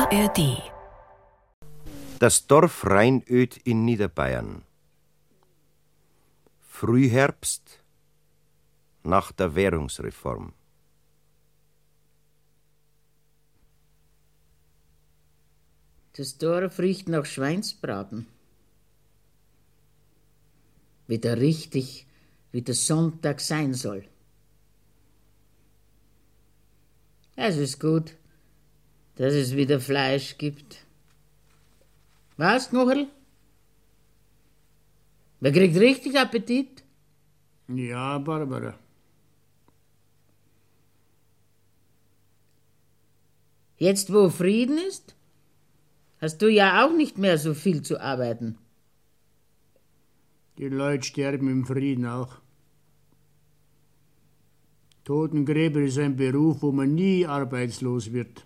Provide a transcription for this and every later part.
ARD. Das Dorf Rheinöd in Niederbayern. Frühherbst nach der Währungsreform. Das Dorf riecht nach Schweinsbraten. Wieder richtig, wie der Sonntag sein soll. Es ist gut, dass es wieder Fleisch gibt. Was, Knocherl? Wer kriegt richtig Appetit? Ja, Barbara. Jetzt, wo Frieden ist, hast du ja auch nicht mehr so viel zu arbeiten. Die Leute sterben im Frieden auch. Totengräber ist ein Beruf, wo man nie arbeitslos wird.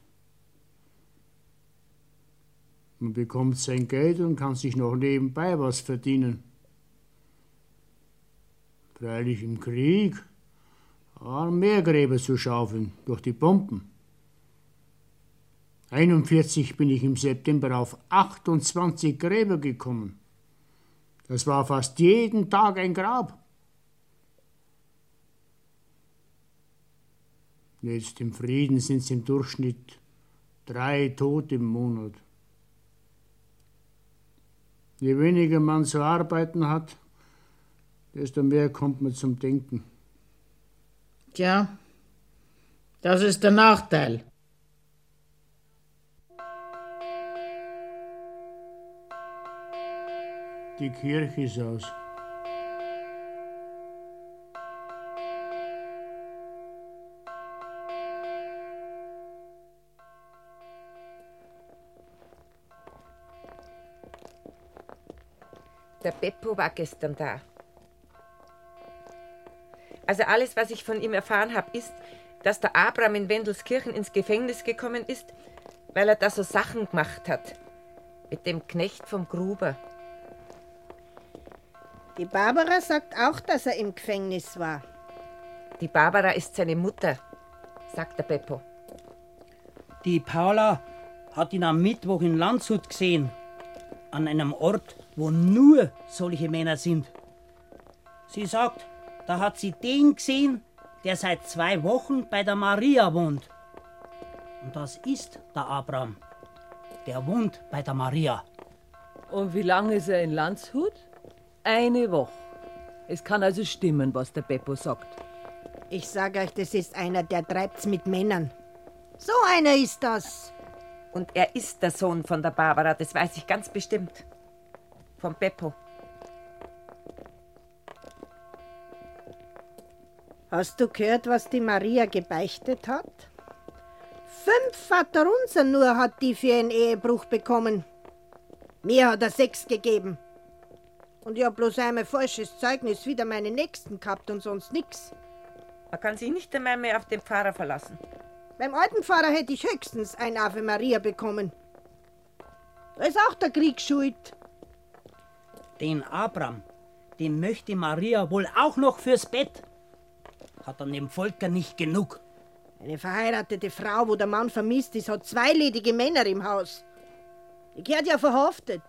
Man bekommt sein Geld und kann sich noch nebenbei was verdienen. Freilich im Krieg waren mehr Gräber zu schaufeln durch die Bomben. 41 bin ich im September auf 28 Gräber gekommen. Das war fast jeden Tag ein Grab. Jetzt im Frieden sind es im Durchschnitt 3 Tote im Monat. Je weniger man zu arbeiten hat, desto mehr kommt man zum Denken. Tja, das ist der Nachteil. Die Kirche ist aus. Der Beppo war gestern da. Also alles, was ich von ihm erfahren habe, ist, dass der Abraham in Wendelskirchen ins Gefängnis gekommen ist, weil er da so Sachen gemacht hat. Mit dem Knecht vom Gruber. Die Barbara sagt auch, dass er im Gefängnis war. Die Barbara ist seine Mutter, sagt der Beppo. Die Paula hat ihn am Mittwoch in Landshut gesehen. An einem Ort, wo nur solche Männer sind. Sie sagt, da hat sie den gesehen, der seit 2 Wochen bei der Maria wohnt. Und das ist der Abraham. Der wohnt bei der Maria. Und wie lange ist er in Landshut? 1 Woche. Es kann also stimmen, was der Beppo sagt. Ich sag euch, das ist einer, der treibt's mit Männern. So einer ist das. Und er ist der Sohn von der Barbara, das weiß ich ganz bestimmt. Vom Beppo. Hast du gehört, was die Maria gebeichtet hat? 5 Vaterunser nur hat die für ihren Ehebruch bekommen. Mir hat er 6 gegeben. Und ich hab bloß einmal falsches Zeugnis wieder meine Nächsten gehabt und sonst nix. Man kann sich nicht einmal mehr auf den Pfarrer verlassen. Beim alten Pfarrer hätte ich höchstens ein Ave Maria bekommen. Da ist auch der Krieg schuld. Den Abraham, den möchte Maria wohl auch noch fürs Bett. Hat an dem Volker nicht genug. Eine verheiratete Frau, wo der Mann vermisst ist, hat 2 ledige Männer im Haus. Die gehört ja verhaftet.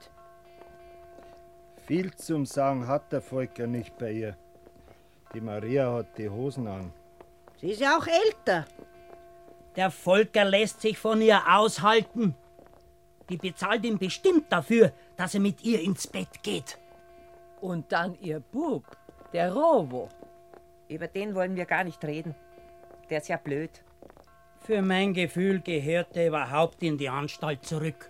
Viel zum Sagen hat der Volker nicht bei ihr. Die Maria hat die Hosen an. Sie ist ja auch älter. Der Volker lässt sich von ihr aushalten. Die bezahlt ihn bestimmt dafür, dass er mit ihr ins Bett geht. Und dann ihr Bub, der Rovo. Über den wollen wir gar nicht reden. Der ist ja blöd. Für mein Gefühl gehört er überhaupt in die Anstalt zurück.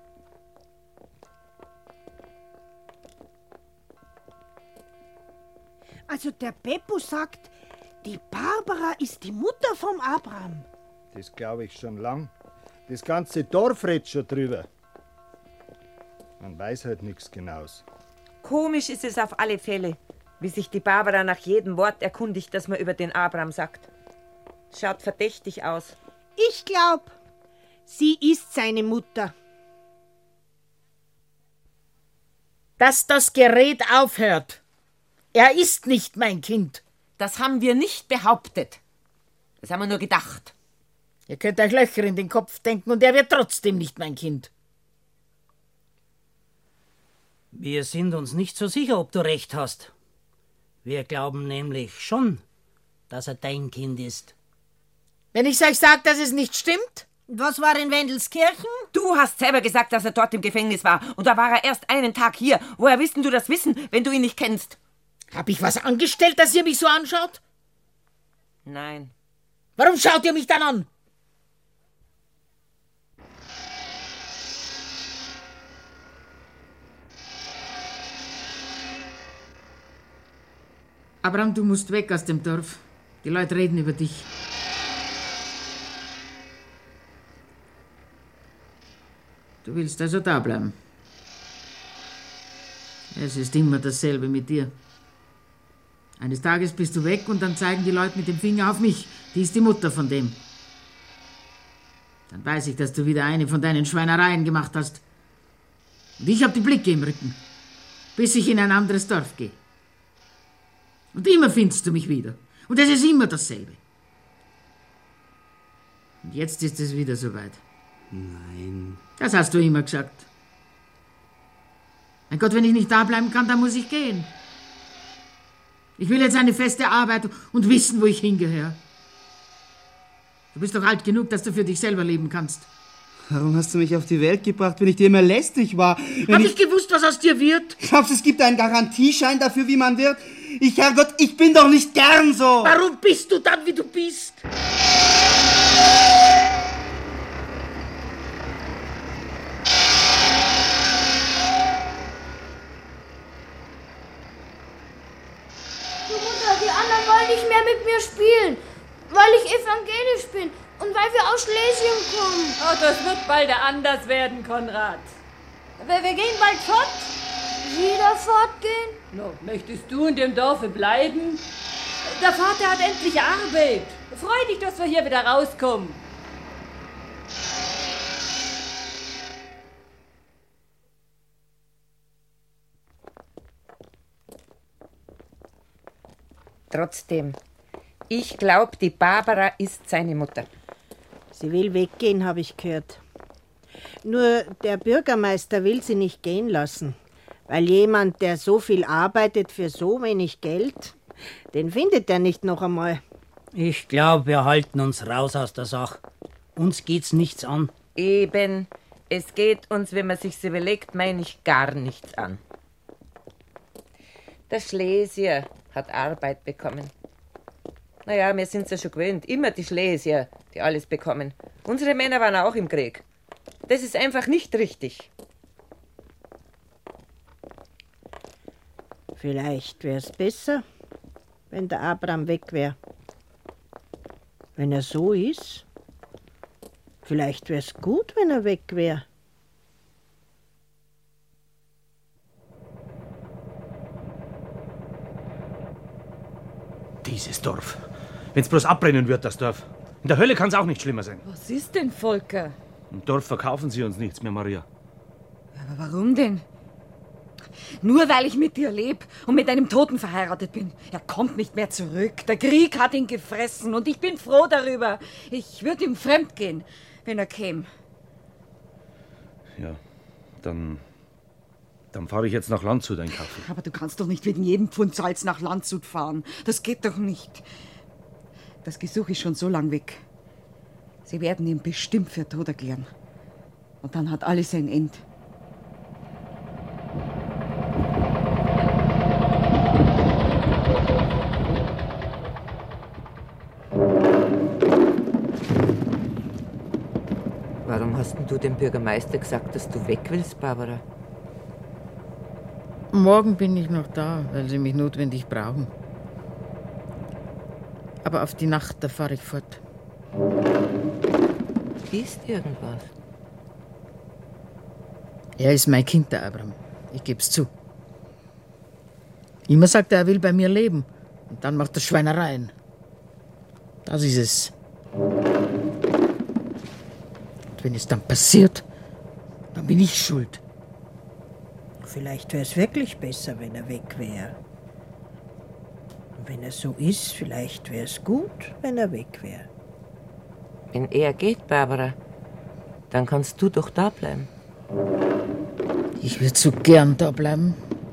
Also der Beppo sagt, die Barbara ist die Mutter vom Abraham. Das glaube ich schon lang. Das ganze Dorf redet schon drüber. Man weiß halt nichts Genaues. Komisch ist es auf alle Fälle, wie sich die Barbara nach jedem Wort erkundigt, das man über den Abraham sagt. Schaut verdächtig aus. Ich glaub, sie ist seine Mutter. Dass das Gerät aufhört. Er ist nicht mein Kind. Das haben wir nicht behauptet. Das haben wir nur gedacht. Ihr könnt euch Löcher in den Kopf denken und er wird trotzdem nicht mein Kind. Wir sind uns nicht so sicher, ob du recht hast. Wir glauben nämlich schon, dass er dein Kind ist. Wenn ich euch sage, dass es nicht stimmt? Was war in Wendelskirchen? Du hast selber gesagt, dass er dort im Gefängnis war. Und da war er erst einen Tag hier. Woher willst du das wissen, wenn du ihn nicht kennst? Hab ich was angestellt, dass ihr mich so anschaut? Nein. Warum schaut ihr mich dann an? Abraham, du musst weg aus dem Dorf. Die Leute reden über dich. Du willst also da bleiben. Es ist immer dasselbe mit dir. Eines Tages bist du weg und dann zeigen die Leute mit dem Finger auf mich. Die ist die Mutter von dem. Dann weiß ich, dass du wieder eine von deinen Schweinereien gemacht hast. Und ich habe die Blicke im Rücken, bis ich in ein anderes Dorf gehe. Und immer findest du mich wieder. Und es ist immer dasselbe. Und jetzt ist es wieder soweit. Nein. Das hast du immer gesagt. Mein Gott, wenn ich nicht da bleiben kann, dann muss ich gehen. Ich will jetzt eine feste Arbeit und wissen, wo ich hingehöre. Du bist doch alt genug, dass du für dich selber leben kannst. Warum hast du mich auf die Welt gebracht, wenn ich dir immer lästig war? Hab ich gewusst, was aus dir wird? Glaubst du, es gibt einen Garantieschein dafür, wie man wird? Herrgott, ich bin doch nicht gern so! Warum bist du dann, wie du bist? Die anderen wollen nicht mehr mit mir spielen, weil ich evangelisch bin und weil wir aus Schlesien kommen. Oh, das wird bald anders werden, Konrad. Wir gehen bald fort. Wieder fortgehen? No, möchtest du in dem Dorfe bleiben? Der Vater hat endlich Arbeit. Freu dich, dass wir hier wieder rauskommen. Trotzdem, ich glaube, die Barbara ist seine Mutter. Sie will weggehen, habe ich gehört. Nur der Bürgermeister will sie nicht gehen lassen, weil jemand, der so viel arbeitet für so wenig Geld, den findet er nicht noch einmal. Ich glaube, wir halten uns raus aus der Sache. Uns geht's nichts an. Eben, es geht uns, wenn man sich's überlegt, meine ich, gar nichts an. Der Schlesier hat Arbeit bekommen. Naja, wir sind's ja schon gewöhnt. Immer die Schlesier, die alles bekommen. Unsere Männer waren auch im Krieg. Das ist einfach nicht richtig. Vielleicht wär's besser, wenn der Abraham weg wäre. Wenn er so ist, vielleicht wär's gut, wenn er weg wäre. Dieses Dorf. Wenn's bloß abbrennen wird, das Dorf. In der Hölle kann's auch nicht schlimmer sein. Was ist denn, Volker? Im Dorf verkaufen sie uns nichts mehr, Maria. Aber warum denn? Nur weil ich mit dir lebe und mit einem Toten verheiratet bin. Er kommt nicht mehr zurück. Der Krieg hat ihn gefressen und ich bin froh darüber. Ich würde ihm fremd gehen, wenn er käme. Ja, dann fahre ich jetzt nach Landshut einkaufen. Aber du kannst doch nicht wegen jedem Pfund Salz nach Landshut fahren. Das geht doch nicht. Das Gesuch ist schon so lang weg. Sie werden ihn bestimmt für tot erklären. Und dann hat alles ein Ende. Warum hast denn du dem Bürgermeister gesagt, dass du weg willst, Barbara? Morgen bin ich noch da, weil sie mich notwendig brauchen. Aber auf die Nacht, da fahre ich fort. Ist irgendwas? Er ist mein Kind, der Abraham. Ich geb's zu. Immer sagt er will bei mir leben. Und dann macht er Schweinereien. Das ist es. Und wenn es dann passiert, dann bin ich schuld. Vielleicht wäre es wirklich besser, wenn er weg wäre. Und wenn er so ist, vielleicht wäre es gut, wenn er weg wäre. Wenn er geht, Barbara, dann kannst du doch da bleiben. Ich würde so gern da bleiben.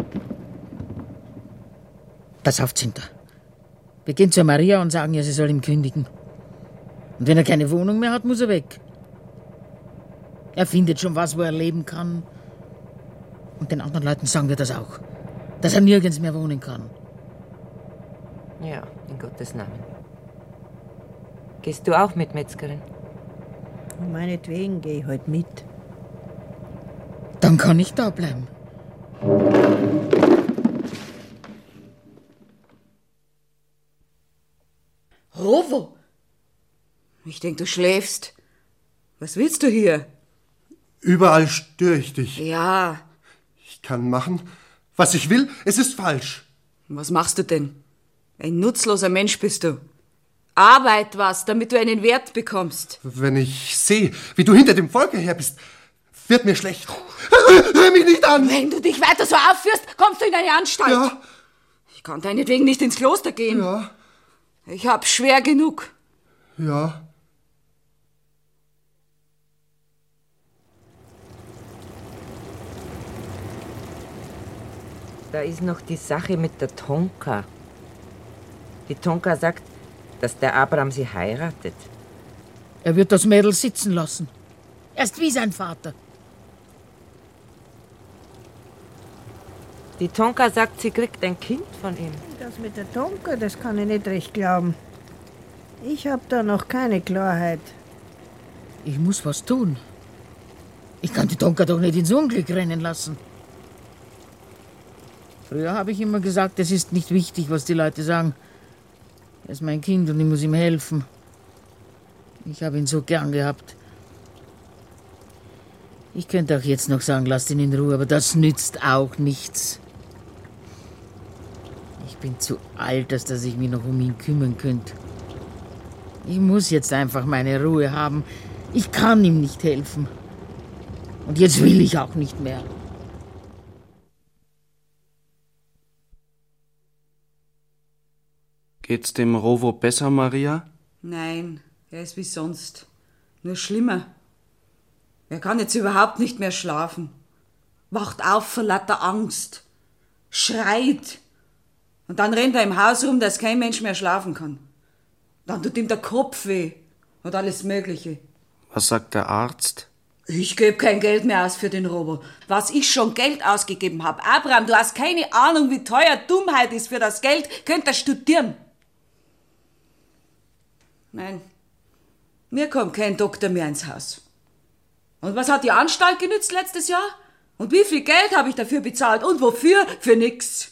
Pass auf, Zinter. Wir gehen zur Maria und sagen ihr, sie soll ihm kündigen. Und wenn er keine Wohnung mehr hat, muss er weg. Er findet schon was, wo er leben kann. Und den anderen Leuten sagen wir das auch. Dass er nirgends mehr wohnen kann. Ja, in Gottes Namen. Gehst du auch mit, Metzgerin? Meinetwegen gehe ich heute mit. Dann kann ich da bleiben. Rowo? Ich denk, du schläfst. Was willst du hier? Überall störe ich dich. Ja. Ich kann machen, was ich will. Es ist falsch. Was machst du denn? Ein nutzloser Mensch bist du. Arbeit was, damit du einen Wert bekommst. Wenn ich sehe, wie du hinter dem Volke her bist, wird mir schlecht. Rühr mich nicht an! Wenn du dich weiter so aufführst, kommst du in eine Anstalt. Ja. Ich kann deinetwegen nicht ins Kloster gehen. Ja. Ich hab's schwer genug. Ja. Da ist noch die Sache mit der Tonka. Die Tonka sagt, dass der Abraham sie heiratet. Er wird das Mädel sitzen lassen. Erst wie sein Vater. Die Tonka sagt, sie kriegt ein Kind von ihm. Das mit der Tonka, das kann ich nicht recht glauben. Ich hab da noch keine Klarheit. Ich muss was tun. Ich kann die Tonka doch nicht ins Unglück rennen lassen. Früher habe ich immer gesagt, es ist nicht wichtig, was die Leute sagen. Er ist mein Kind und ich muss ihm helfen. Ich habe ihn so gern gehabt. Ich könnte auch jetzt noch sagen, lasst ihn in Ruhe, aber das nützt auch nichts. Ich bin zu alt, dass ich mich noch um ihn kümmern könnte. Ich muss jetzt einfach meine Ruhe haben. Ich kann ihm nicht helfen. Und jetzt will ich auch nicht mehr. Geht's dem Rowo besser, Maria? Nein, er ist wie sonst. Nur schlimmer. Er kann jetzt überhaupt nicht mehr schlafen. Wacht auf vor lauter Angst. Schreit. Und dann rennt er im Haus rum, dass kein Mensch mehr schlafen kann. Dann tut ihm der Kopf weh. Und alles Mögliche. Was sagt der Arzt? Ich gebe kein Geld mehr aus für den Robo. Was ich schon Geld ausgegeben habe. Abraham, du hast keine Ahnung, wie teuer Dummheit ist. Für das Geld könnt ihr studieren. Nein, mir kommt kein Doktor mehr ins Haus. Und was hat die Anstalt genützt letztes Jahr? Und wie viel Geld habe ich dafür bezahlt? Und wofür? Für nix.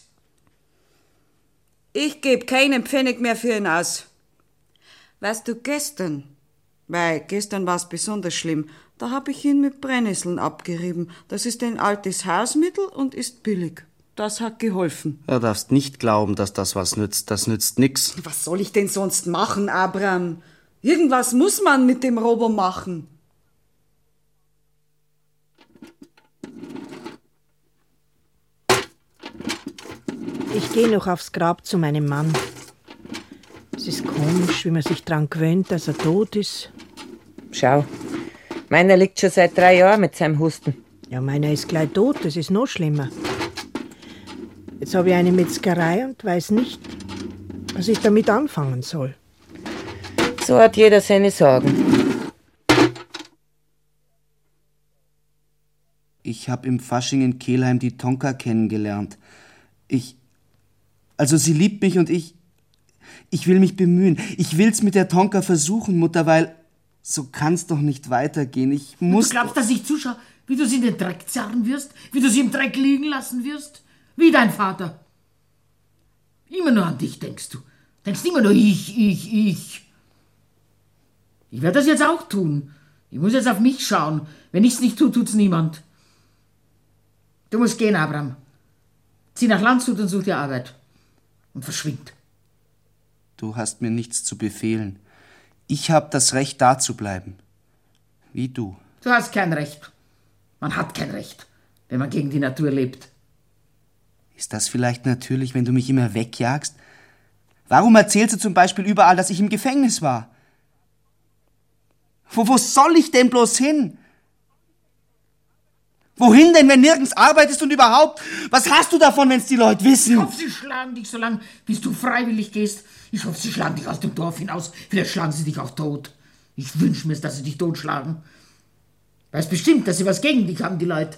Ich gebe keinen Pfennig mehr für ihn aus. Weißt du, gestern war es besonders schlimm, da habe ich ihn mit Brennnesseln abgerieben. Das ist ein altes Hausmittel und ist billig. Das hat geholfen. Du darfst nicht glauben, dass das was nützt. Das nützt nix. Was soll ich denn sonst machen, Abraham? Irgendwas muss man mit dem Robo machen. Ich gehe noch aufs Grab zu meinem Mann. Es ist komisch, wie man sich daran gewöhnt, dass er tot ist. Schau, meiner liegt schon seit 3 Jahren mit seinem Husten. Ja, meiner ist gleich tot, das ist noch schlimmer. Jetzt habe ich eine Metzgerei und weiß nicht, was ich damit anfangen soll. So hat jeder seine Sorgen. Ich habe im Fasching in Kelheim die Tonka kennengelernt. Also sie liebt mich und ich will mich bemühen. Ich will's mit der Tonka versuchen, Mutter, weil so kann's doch nicht weitergehen. Ich muss... Du glaubst, dass ich zuschaue, wie du sie in den Dreck zerren wirst? Wie du sie im Dreck liegen lassen wirst? Wie dein Vater. Immer nur an dich denkst du. Denkst immer nur ich. Ich werde das jetzt auch tun. Ich muss jetzt auf mich schauen. Wenn ich's nicht tue, tut's niemand. Du musst gehen, Abraham. Zieh nach Landshut und such dir Arbeit. Und verschwind. Du hast mir nichts zu befehlen. Ich habe das Recht, da zu bleiben. Wie du. Du hast kein Recht. Man hat kein Recht, wenn man gegen die Natur lebt. Ist das vielleicht natürlich, wenn du mich immer wegjagst? Warum erzählst du zum Beispiel überall, dass ich im Gefängnis war? Wo soll ich denn bloß hin? Wohin denn, wenn nirgends arbeitest und überhaupt? Was hast du davon, wenn's die Leute wissen? Ich hoffe, sie schlagen dich so lang, bis du freiwillig gehst. Ich hoffe, sie schlagen dich aus dem Dorf hinaus. Vielleicht schlagen sie dich auch tot. Ich wünsche mir, dass sie dich totschlagen. Weiß bestimmt, dass sie was gegen dich haben, die Leute.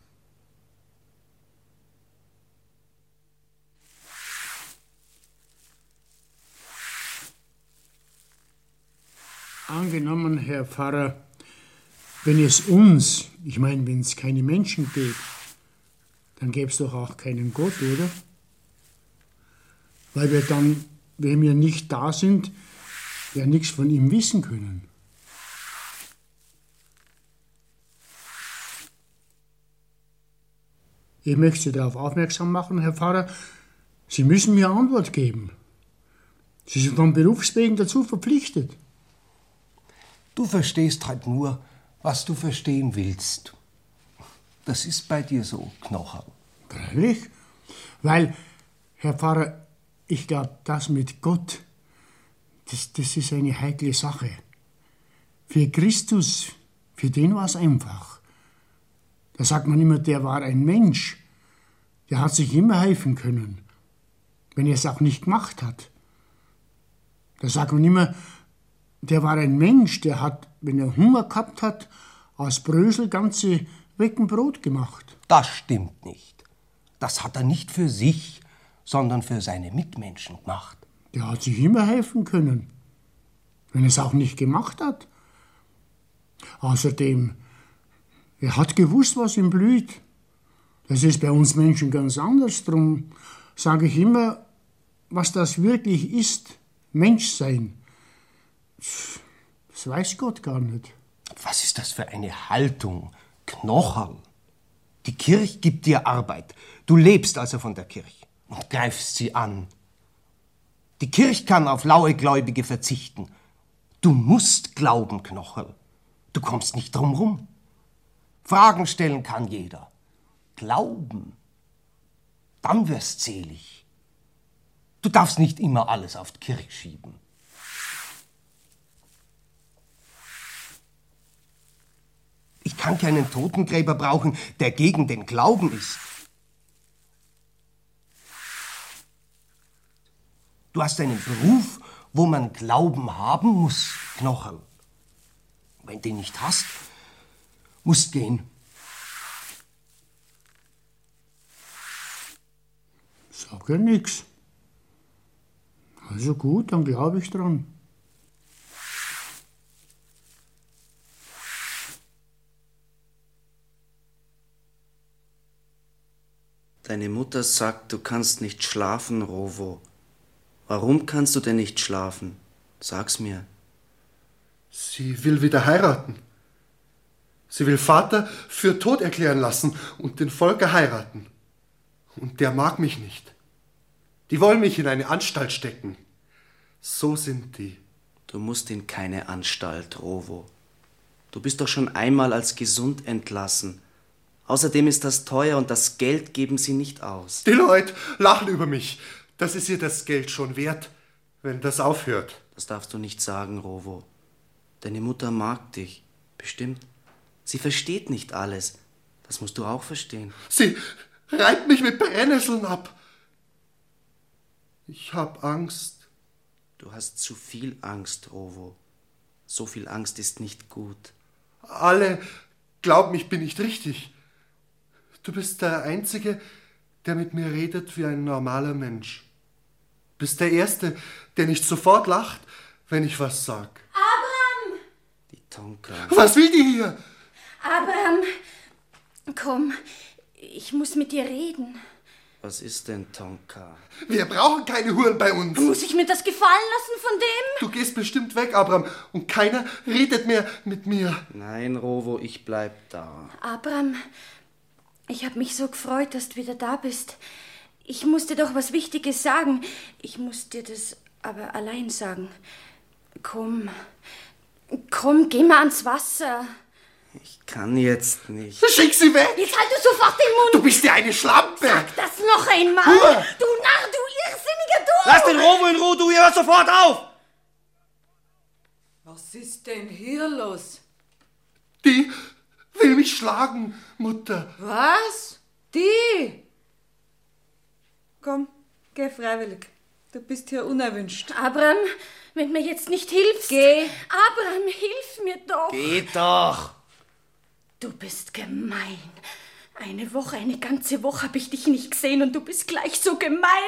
Angenommen, Herr Pfarrer, wenn es uns, ich meine, wenn es keine Menschen gäbe, dann gäbe es doch auch keinen Gott, oder? Weil wir dann, wenn wir nicht da sind, ja nichts von ihm wissen können. Ich möchte Sie darauf aufmerksam machen, Herr Pfarrer, Sie müssen mir Antwort geben. Sie sind von Berufswegen dazu verpflichtet. Du verstehst halt nur, was du verstehen willst. Das ist bei dir so, Knocherl. Freilich, weil, Herr Pfarrer, ich glaube, das mit Gott, das ist eine heikle Sache. Für Christus, für den war es einfach. Da sagt man immer, der war ein Mensch. Der hat sich immer helfen können, wenn er es auch nicht gemacht hat. Da sagt man immer, der war ein Mensch, der hat, wenn er Hunger gehabt hat, aus Brösel ganze Wecken Brot gemacht. Das stimmt nicht. Das hat er nicht für sich, sondern für seine Mitmenschen gemacht. Der hat sich immer helfen können, wenn er es auch nicht gemacht hat. Außerdem, er hat gewusst, was ihm blüht. Das ist bei uns Menschen ganz anders. Darum sage ich immer, was das wirklich ist, Menschsein. Das weiß Gott gar nicht. Was ist das für eine Haltung, Knocherl? Die Kirche gibt dir Arbeit. Du lebst also von der Kirche und greifst sie an. Die Kirche kann auf laue Gläubige verzichten. Du musst glauben, Knocherl. Du kommst nicht drum rum. Fragen stellen kann jeder. Glauben. Dann wirst selig. Du darfst nicht immer alles auf die Kirche schieben. Ich kann keinen Totengräber brauchen, der gegen den Glauben ist. Du hast einen Beruf, wo man Glauben haben muss, Knocherl. Wenn du den nicht hast, musst gehen. Sag ja nix. Also gut, dann glaube ich dran. Deine Mutter sagt, du kannst nicht schlafen, Rowo. Warum kannst du denn nicht schlafen? Sag's mir. Sie will wieder heiraten. Sie will Vater für tot erklären lassen und den Volker heiraten. Und der mag mich nicht. Die wollen mich in eine Anstalt stecken. So sind die. Du musst in keine Anstalt, Rowo. Du bist doch schon einmal als gesund entlassen. Außerdem ist das teuer und das Geld geben sie nicht aus. Die Leute lachen über mich. Das ist ihr das Geld schon wert, wenn das aufhört. Das darfst du nicht sagen, Rowo. Deine Mutter mag dich. Bestimmt. Sie versteht nicht alles. Das musst du auch verstehen. Sie reibt mich mit Brennnesseln ab. Ich hab Angst. Du hast zu viel Angst, Rowo. So viel Angst ist nicht gut. Alle glauben, ich bin nicht richtig. Du bist der Einzige, der mit mir redet wie ein normaler Mensch. Bist der Erste, der nicht sofort lacht, wenn ich was sag. Abraham! Die Tonka. Was will die hier? Abraham, komm, ich muss mit dir reden. Was ist denn, Tonka? Wir brauchen keine Huren bei uns. Muss ich mir das gefallen lassen von dem? Du gehst bestimmt weg, Abraham, und keiner redet mehr mit mir. Nein, Rowo, ich bleib da. Abraham, ich hab mich so gefreut, dass du wieder da bist. Ich muss dir doch was Wichtiges sagen. Ich muss dir das aber allein sagen. Komm, geh mal ans Wasser. Ich kann jetzt nicht. Schick sie weg! Jetzt halt du sofort den Mund! Du bist ja eine Schlampe! Sag das noch einmal! Ruhe. Du Narr, du Irrsinniger, du! Lass den Rowo in Ruhe, du, ihr hört sofort auf! Was ist denn hier los? Die will mich schlagen, Mutter. Was? Die? Komm, geh freiwillig. Du bist hier unerwünscht. Abraham, wenn du mir jetzt nicht hilfst. Geh. Abraham, hilf mir doch. Geh doch. Du bist gemein. Eine ganze Woche habe ich dich nicht gesehen und du bist gleich so gemein.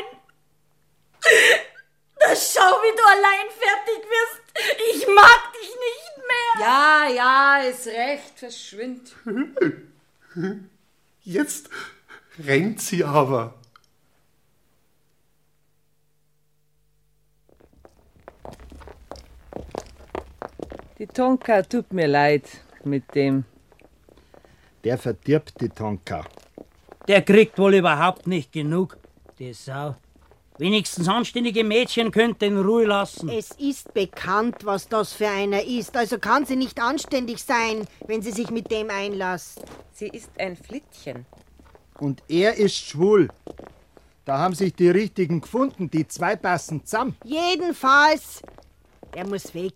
Na, schau, wie du allein fertig wirst. Ich mag dich nicht mehr. Ja, ist recht. Verschwind. Jetzt rennt sie aber. Die Tonka tut mir leid mit dem. Der verdirbt die Tonka. Der kriegt wohl überhaupt nicht genug, die Sau. Wenigstens anständige Mädchen könnt in Ruhe lassen. Es ist bekannt, was das für einer ist. Also kann sie nicht anständig sein, wenn sie sich mit dem einlässt. Sie ist ein Flittchen. Und er ist schwul. Da haben sich die Richtigen gefunden. Die zwei passen zusammen. Jedenfalls, er muss weg.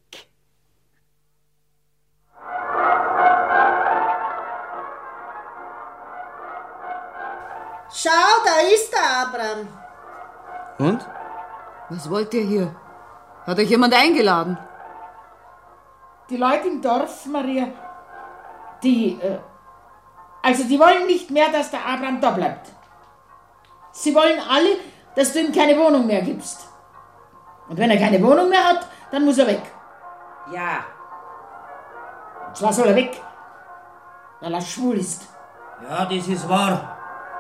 Schau, da ist der Abraham. Und? Was wollt ihr hier? Hat euch jemand eingeladen? Die Leute im Dorf, Maria, die wollen nicht mehr, dass der Abraham da bleibt. Sie wollen alle, dass du ihm keine Wohnung mehr gibst. Und wenn er keine Wohnung mehr hat, dann muss er weg. Ja. Und zwar soll er weg, weil er schwul ist. Ja, das ist wahr.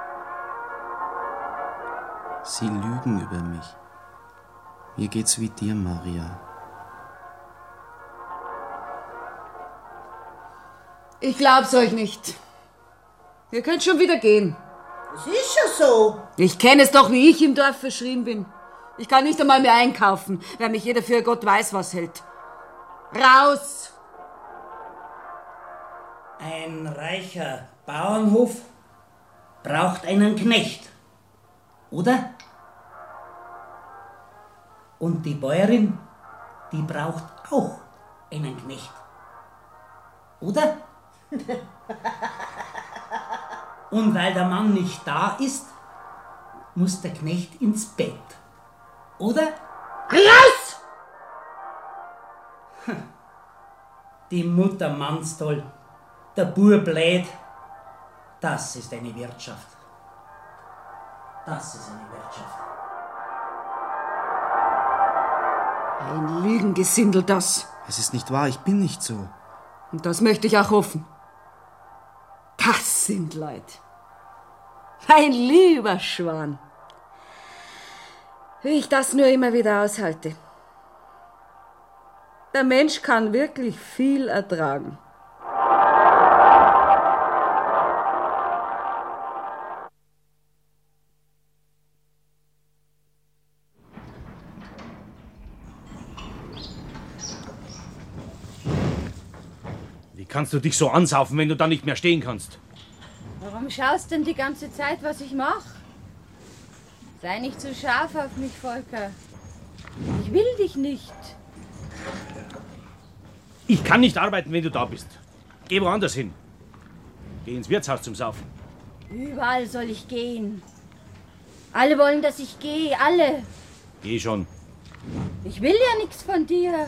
Sie lügen über mich. Mir geht's wie dir, Maria. Ich glaub's euch nicht. Ihr könnt schon wieder gehen. Das ist schon so. Ich kenne es doch, wie ich im Dorf verschrien bin. Ich kann nicht einmal mehr einkaufen, weil mich jeder für Gott weiß was hält. Raus! Ein reicher Bauernhof braucht einen Knecht, oder? Und die Bäuerin, die braucht auch einen Knecht, oder? Und weil der Mann nicht da ist, muss der Knecht ins Bett, oder? Raus! Die Mutter mannstoll, der Bub blöd. Das ist eine Wirtschaft. Das ist eine Wirtschaft. Ein Lügengesindel das. Es ist nicht wahr, ich bin nicht so. Und das möchte ich auch hoffen. Das sind Leute. Mein lieber Schwan. Wie ich das nur immer wieder aushalte. Der Mensch kann wirklich viel ertragen. Wie kannst du dich so ansaufen, wenn du da nicht mehr stehen kannst? Warum schaust denn die ganze Zeit, was ich mache? Sei nicht so scharf auf mich, Volker. Ich will dich nicht. Ich kann nicht arbeiten, wenn du da bist. Geh woanders hin. Geh ins Wirtshaus zum Saufen. Überall soll ich gehen. Alle wollen, dass ich gehe, alle. Geh schon. Ich will ja nichts von dir.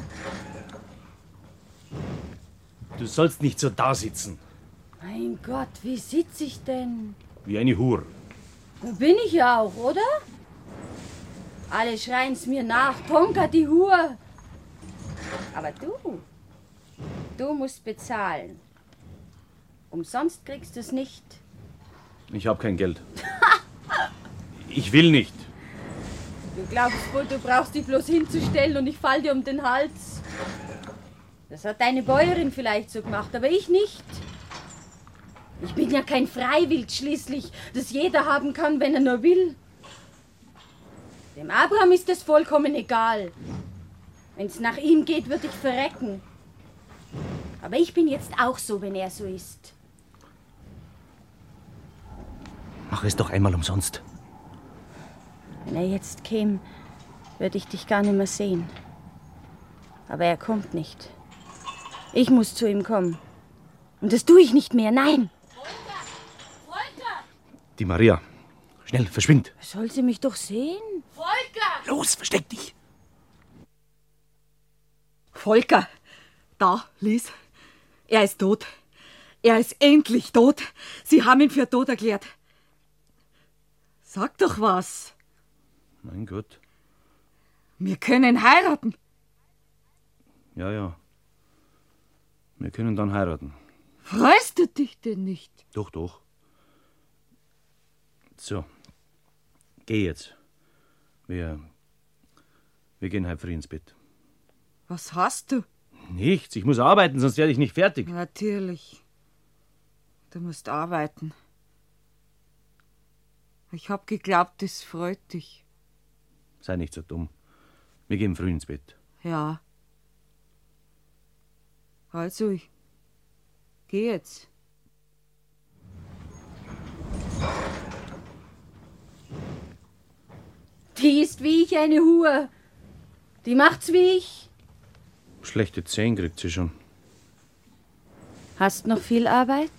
Du sollst nicht so da sitzen. Mein Gott, wie sitze ich denn? Wie eine Hure. Bin ich ja auch, oder? Alle schreien's mir nach. Tonka, die Hure. Aber du musst bezahlen. Umsonst kriegst du's nicht. Ich habe kein Geld. Ich will nicht. Du glaubst wohl, du brauchst dich bloß hinzustellen und ich fall dir um den Hals. Das hat deine Bäuerin vielleicht so gemacht, aber ich nicht. Ich bin ja kein Freiwild schließlich, das jeder haben kann, wenn er nur will. Dem Abraham ist es vollkommen egal. Wenn's nach ihm geht, würde ich verrecken. Aber ich bin jetzt auch so, wenn er so ist. Mach es doch einmal umsonst. Wenn er jetzt käme, würde ich dich gar nicht mehr sehen. Aber er kommt nicht. Ich muss zu ihm kommen. Und das tue ich nicht mehr, nein. Die Maria. Schnell, verschwind. Soll sie mich doch sehen? Volker! Los, versteck dich. Volker, da, lies. Er ist tot. Er ist endlich tot. Sie haben ihn für tot erklärt. Sag doch was. Mein Gott. Wir können heiraten. Ja. Wir können dann heiraten. Freust du dich denn nicht? Doch. So. Geh jetzt. Wir gehen halb früh ins Bett. Was hast du? Nichts. Ich muss arbeiten, sonst werde ich nicht fertig. Natürlich. Du musst arbeiten. Ich hab geglaubt, es freut dich. Sei nicht so dumm. Wir gehen früh ins Bett. Ja. Also, ich geh jetzt. Die ist wie ich eine Hure. Die macht's wie ich. Schlechte Zähne kriegt sie schon. Hast noch viel Arbeit?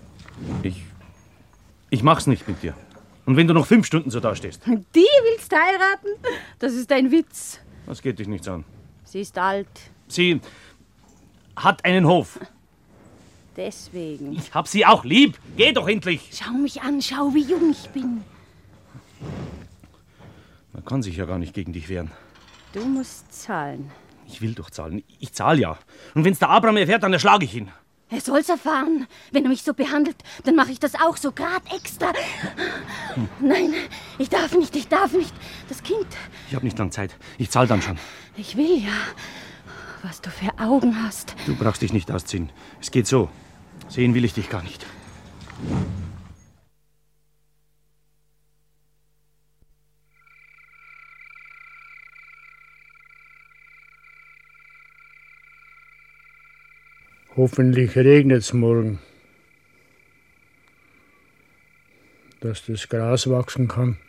Ich mach's nicht mit dir. Und wenn du noch 5 Stunden so dastehst. Die willst heiraten? Das ist ein Witz. Das geht dich nichts an. Sie ist alt. Sie hat einen Hof. Deswegen. Ich hab sie auch lieb. Geh doch endlich. Schau mich an, schau, wie jung ich bin. Man kann sich ja gar nicht gegen dich wehren. Du musst zahlen. Ich will doch zahlen. Ich zahl ja. Und wenn's der Abraham erfährt, dann erschlage ich ihn. Er soll's erfahren. Wenn er mich so behandelt, dann mache ich das auch so, grad extra. Nein, ich darf nicht. Das Kind. Ich hab nicht lang Zeit. Ich zahl dann schon. Ich will ja. Was du für Augen hast. Du brauchst dich nicht ausziehen. Es geht so. Sehen will ich dich gar nicht. Hoffentlich regnet's morgen, dass das Gras wachsen kann.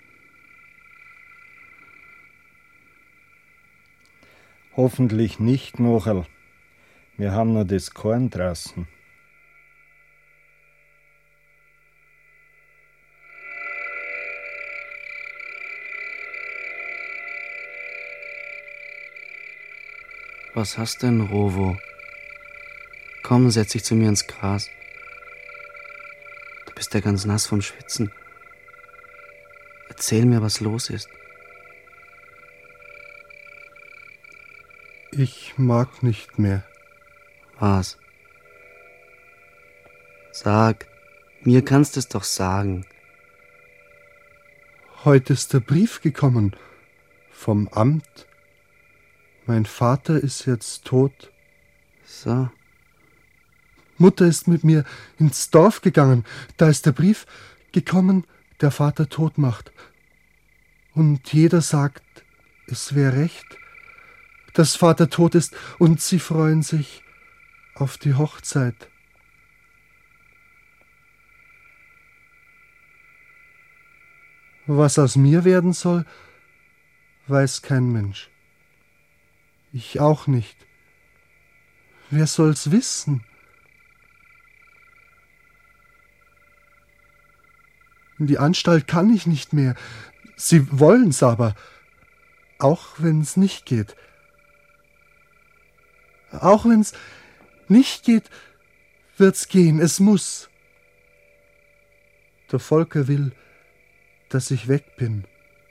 Hoffentlich nicht, Mocherl. Wir haben noch das Korn draußen. Was hast denn, Rowo? Komm, setz dich zu mir ins Gras. Du bist ja ganz nass vom Schwitzen. Erzähl mir, was los ist. Ich mag nicht mehr. Was? Sag, mir kannst es doch sagen. Heute ist der Brief gekommen vom Amt. Mein Vater ist jetzt tot. So. Mutter ist mit mir ins Dorf gegangen. Da ist der Brief gekommen, der Vater tot macht. Und jeder sagt, es wäre recht, dass Vater tot ist, und sie freuen sich auf die Hochzeit. Was aus mir werden soll, weiß kein Mensch. Ich auch nicht. Wer soll's wissen? In die Anstalt kann ich nicht mehr. Sie wollen's aber, auch wenn's nicht geht. Auch wenn's nicht geht, wird's gehen. Es muss. Der Volker will, dass ich weg bin.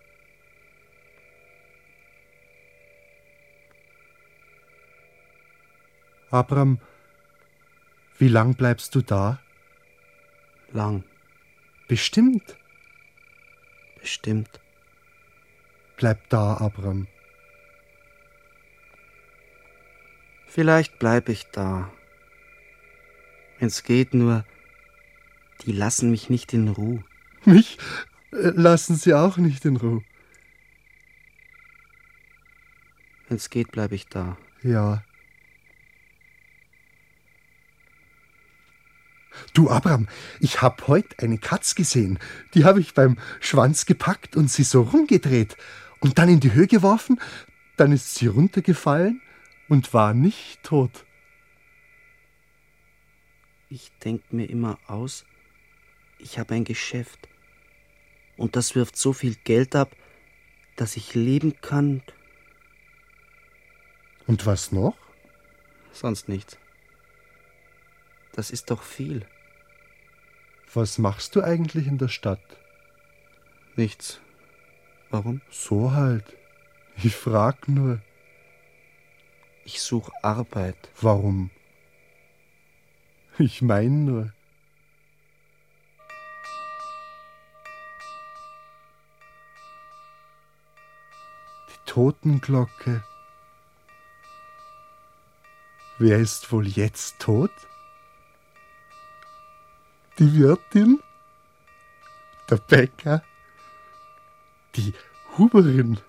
Abraham, wie lang bleibst du da? Lang. Bestimmt. Bestimmt. Bleib da, Abraham. Vielleicht bleib ich da. Wenn's geht, nur, die lassen mich nicht in Ruhe. Mich lassen sie auch nicht in Ruhe. Wenn's geht, bleib ich da. Ja. Du, Abraham, ich hab heut eine Katz gesehen. Die habe ich beim Schwanz gepackt und sie so rumgedreht und dann in die Höhe geworfen. Dann ist sie runtergefallen und war nicht tot. Ich denk mir immer aus, ich habe ein Geschäft. Und das wirft so viel Geld ab, dass ich leben kann. Und was noch? Sonst nichts. Das ist doch viel. Was machst du eigentlich in der Stadt? Nichts. Warum? So halt. Ich frag nur. Ich suche Arbeit. Warum? Ich mein nur. Die Totenglocke. Wer ist wohl jetzt tot? Die Wirtin? Der Bäcker? Die Huberin?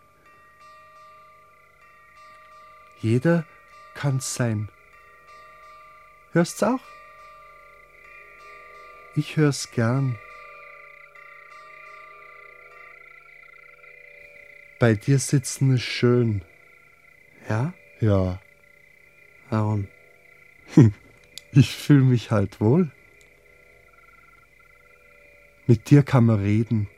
Jeder kann's sein. Hörst's auch? Ich hör's gern. Bei dir sitzen ist schön. Ja? Ja. Warum? Ich fühl mich halt wohl. Mit dir kann man reden.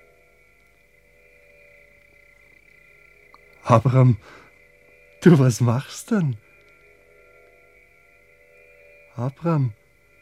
Abraham, du, was machst denn? Abraham.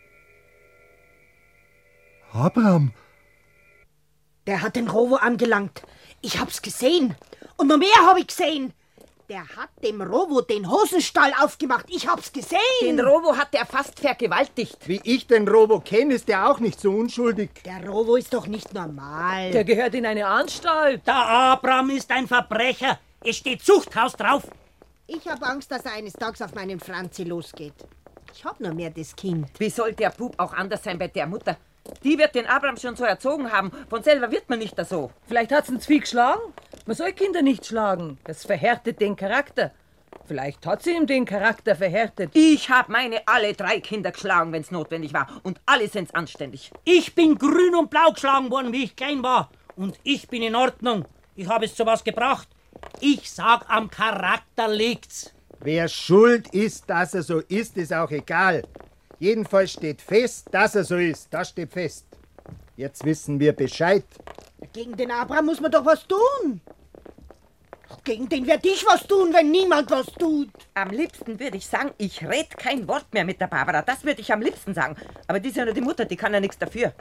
Abraham. Der hat den Rovo angelangt. Ich hab's gesehen. Und noch mehr hab ich gesehen. Der hat dem Rovo den Hosenstall aufgemacht. Ich hab's gesehen. Den Rovo hat er fast vergewaltigt. Wie ich den Rovo kenne, ist der auch nicht so unschuldig. Der Rovo ist doch nicht normal. Der gehört in eine Anstalt. Der Abraham ist ein Verbrecher. Es steht Zuchthaus drauf. Ich hab Angst, dass er eines Tages auf meinen Franzi losgeht. Ich hab nur mehr das Kind. Wie soll der Bub auch anders sein bei der Mutter? Die wird den Abraham schon so erzogen haben. Von selber wird man nicht da so. Vielleicht hat's ihn zu viel geschlagen. Man soll Kinder nicht schlagen. Das verhärtet den Charakter. Vielleicht hat sie ihm den Charakter verhärtet. Ich habe meine alle 3 Kinder geschlagen, wenn's notwendig war. Und alle sind's anständig. Ich bin grün und blau geschlagen worden, wie ich klein war. Und ich bin in Ordnung. Ich habe es zu was gebracht. Ich sag, am Charakter liegt's. Wer schuld ist, dass er so ist, ist auch egal. Jedenfalls steht fest, dass er so ist. Das steht fest. Jetzt wissen wir Bescheid. Gegen den Abraham muss man doch was tun. Gegen den werd ich was tun, wenn niemand was tut. Am liebsten würde ich sagen, ich red kein Wort mehr mit der Barbara. Das würde ich am liebsten sagen. Aber die ist ja nur die Mutter, die kann ja nichts dafür.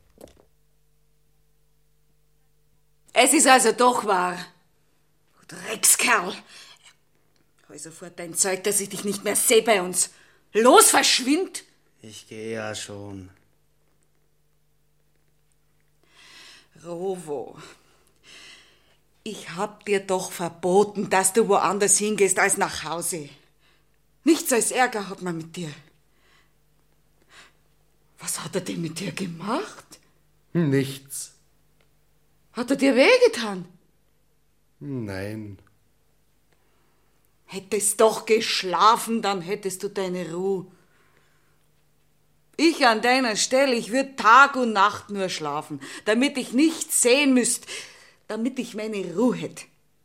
Es ist also doch wahr. Du Dreckskerl. Hol sofort dein Zeug, dass ich dich nicht mehr sehe bei uns. Los, verschwind! Ich gehe ja schon. Rovo, ich hab dir doch verboten, dass du woanders hingehst als nach Hause. Nichts als Ärger hat man mit dir. Was hat er denn mit dir gemacht? Nichts. Hat er dir wehgetan? Nein. Hättest doch geschlafen, dann hättest du deine Ruhe. Ich an deiner Stelle, ich würde Tag und Nacht nur schlafen, damit ich nichts sehen müsste, damit ich meine Ruhe hätte.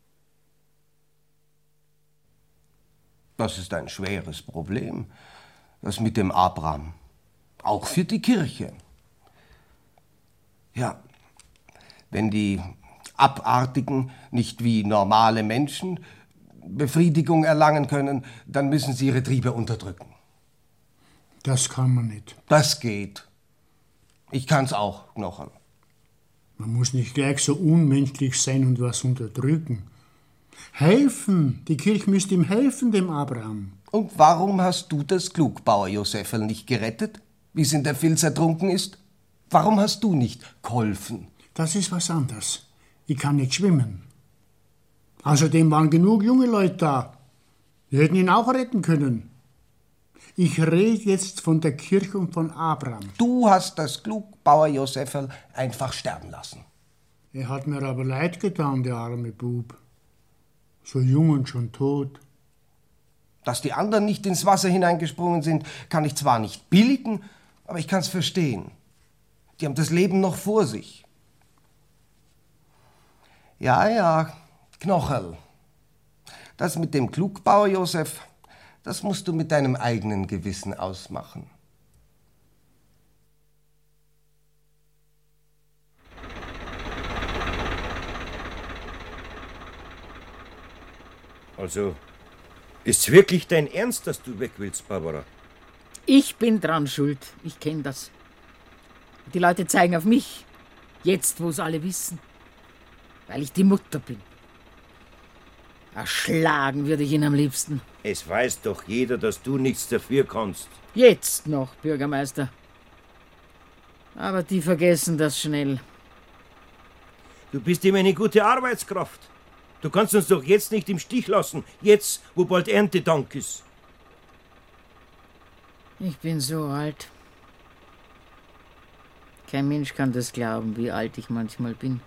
Das ist ein schweres Problem, das mit dem Abraham. Auch für die Kirche. Ja, wenn die Abartigen nicht wie normale Menschen Befriedigung erlangen können, dann müssen sie ihre Triebe unterdrücken. Das kann man nicht. Das geht. Ich kann's auch, Knocherl. Man muss nicht gleich so unmenschlich sein und was unterdrücken. Helfen! Die Kirche müsste ihm helfen, dem Abraham. Und warum hast du das Klugbauer Josepherl nicht gerettet, wie es in der Filz ertrunken ist? Warum hast du nicht geholfen? Das ist was anderes. Ich kann nicht schwimmen. Außerdem waren genug junge Leute da. Die hätten ihn auch retten können. Ich rede jetzt von der Kirche und von Abraham. Du hast das Klugbauer Josepherl einfach sterben lassen. Er hat mir aber leid getan, der arme Bub. So jung und schon tot. Dass die anderen nicht ins Wasser hineingesprungen sind, kann ich zwar nicht billigen, aber ich kann's verstehen. Die haben das Leben noch vor sich. Ja, Knocherl. Das mit dem Klugbauer Josef, das musst du mit deinem eigenen Gewissen ausmachen. Also, ist's wirklich dein Ernst, dass du weg willst, Barbara? Ich bin dran schuld. Ich kenne das. Die Leute zeigen auf mich. Jetzt, wo es alle wissen. Weil ich die Mutter bin. Erschlagen würde ich ihn am liebsten. Es weiß doch jeder, dass du nichts dafür kannst. Jetzt noch, Bürgermeister. Aber die vergessen das schnell. Du bist immer eine gute Arbeitskraft. Du kannst uns doch jetzt nicht im Stich lassen. Jetzt, wo bald Erntedank ist. Ich bin so alt. Kein Mensch kann das glauben, wie alt ich manchmal bin.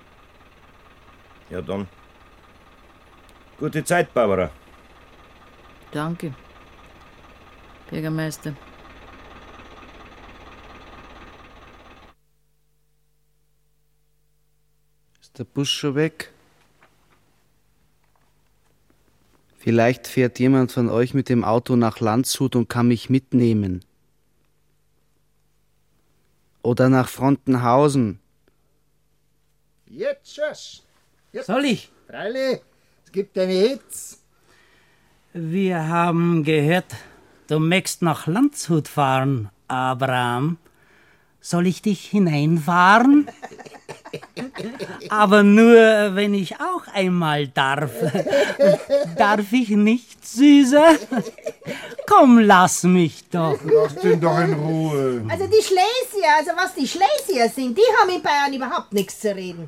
Ja dann. Gute Zeit, Barbara. Danke, Bürgermeister. Ist der Bus schon weg? Vielleicht fährt jemand von euch mit dem Auto nach Landshut und kann mich mitnehmen. Oder nach Frontenhausen. Jetzt, Schorsch. Jetzt. Soll ich? Freilich, es gibt eine Hitze. Wir haben gehört, du möchtest nach Landshut fahren, Abraham. Soll ich dich hineinfahren? Aber nur, wenn ich auch einmal darf. Darf ich nicht, Süßer? Komm, lass mich doch. Lass den doch in Ruhe. Also die Schlesier, also was die Schlesier sind, die haben in Bayern überhaupt nichts zu reden.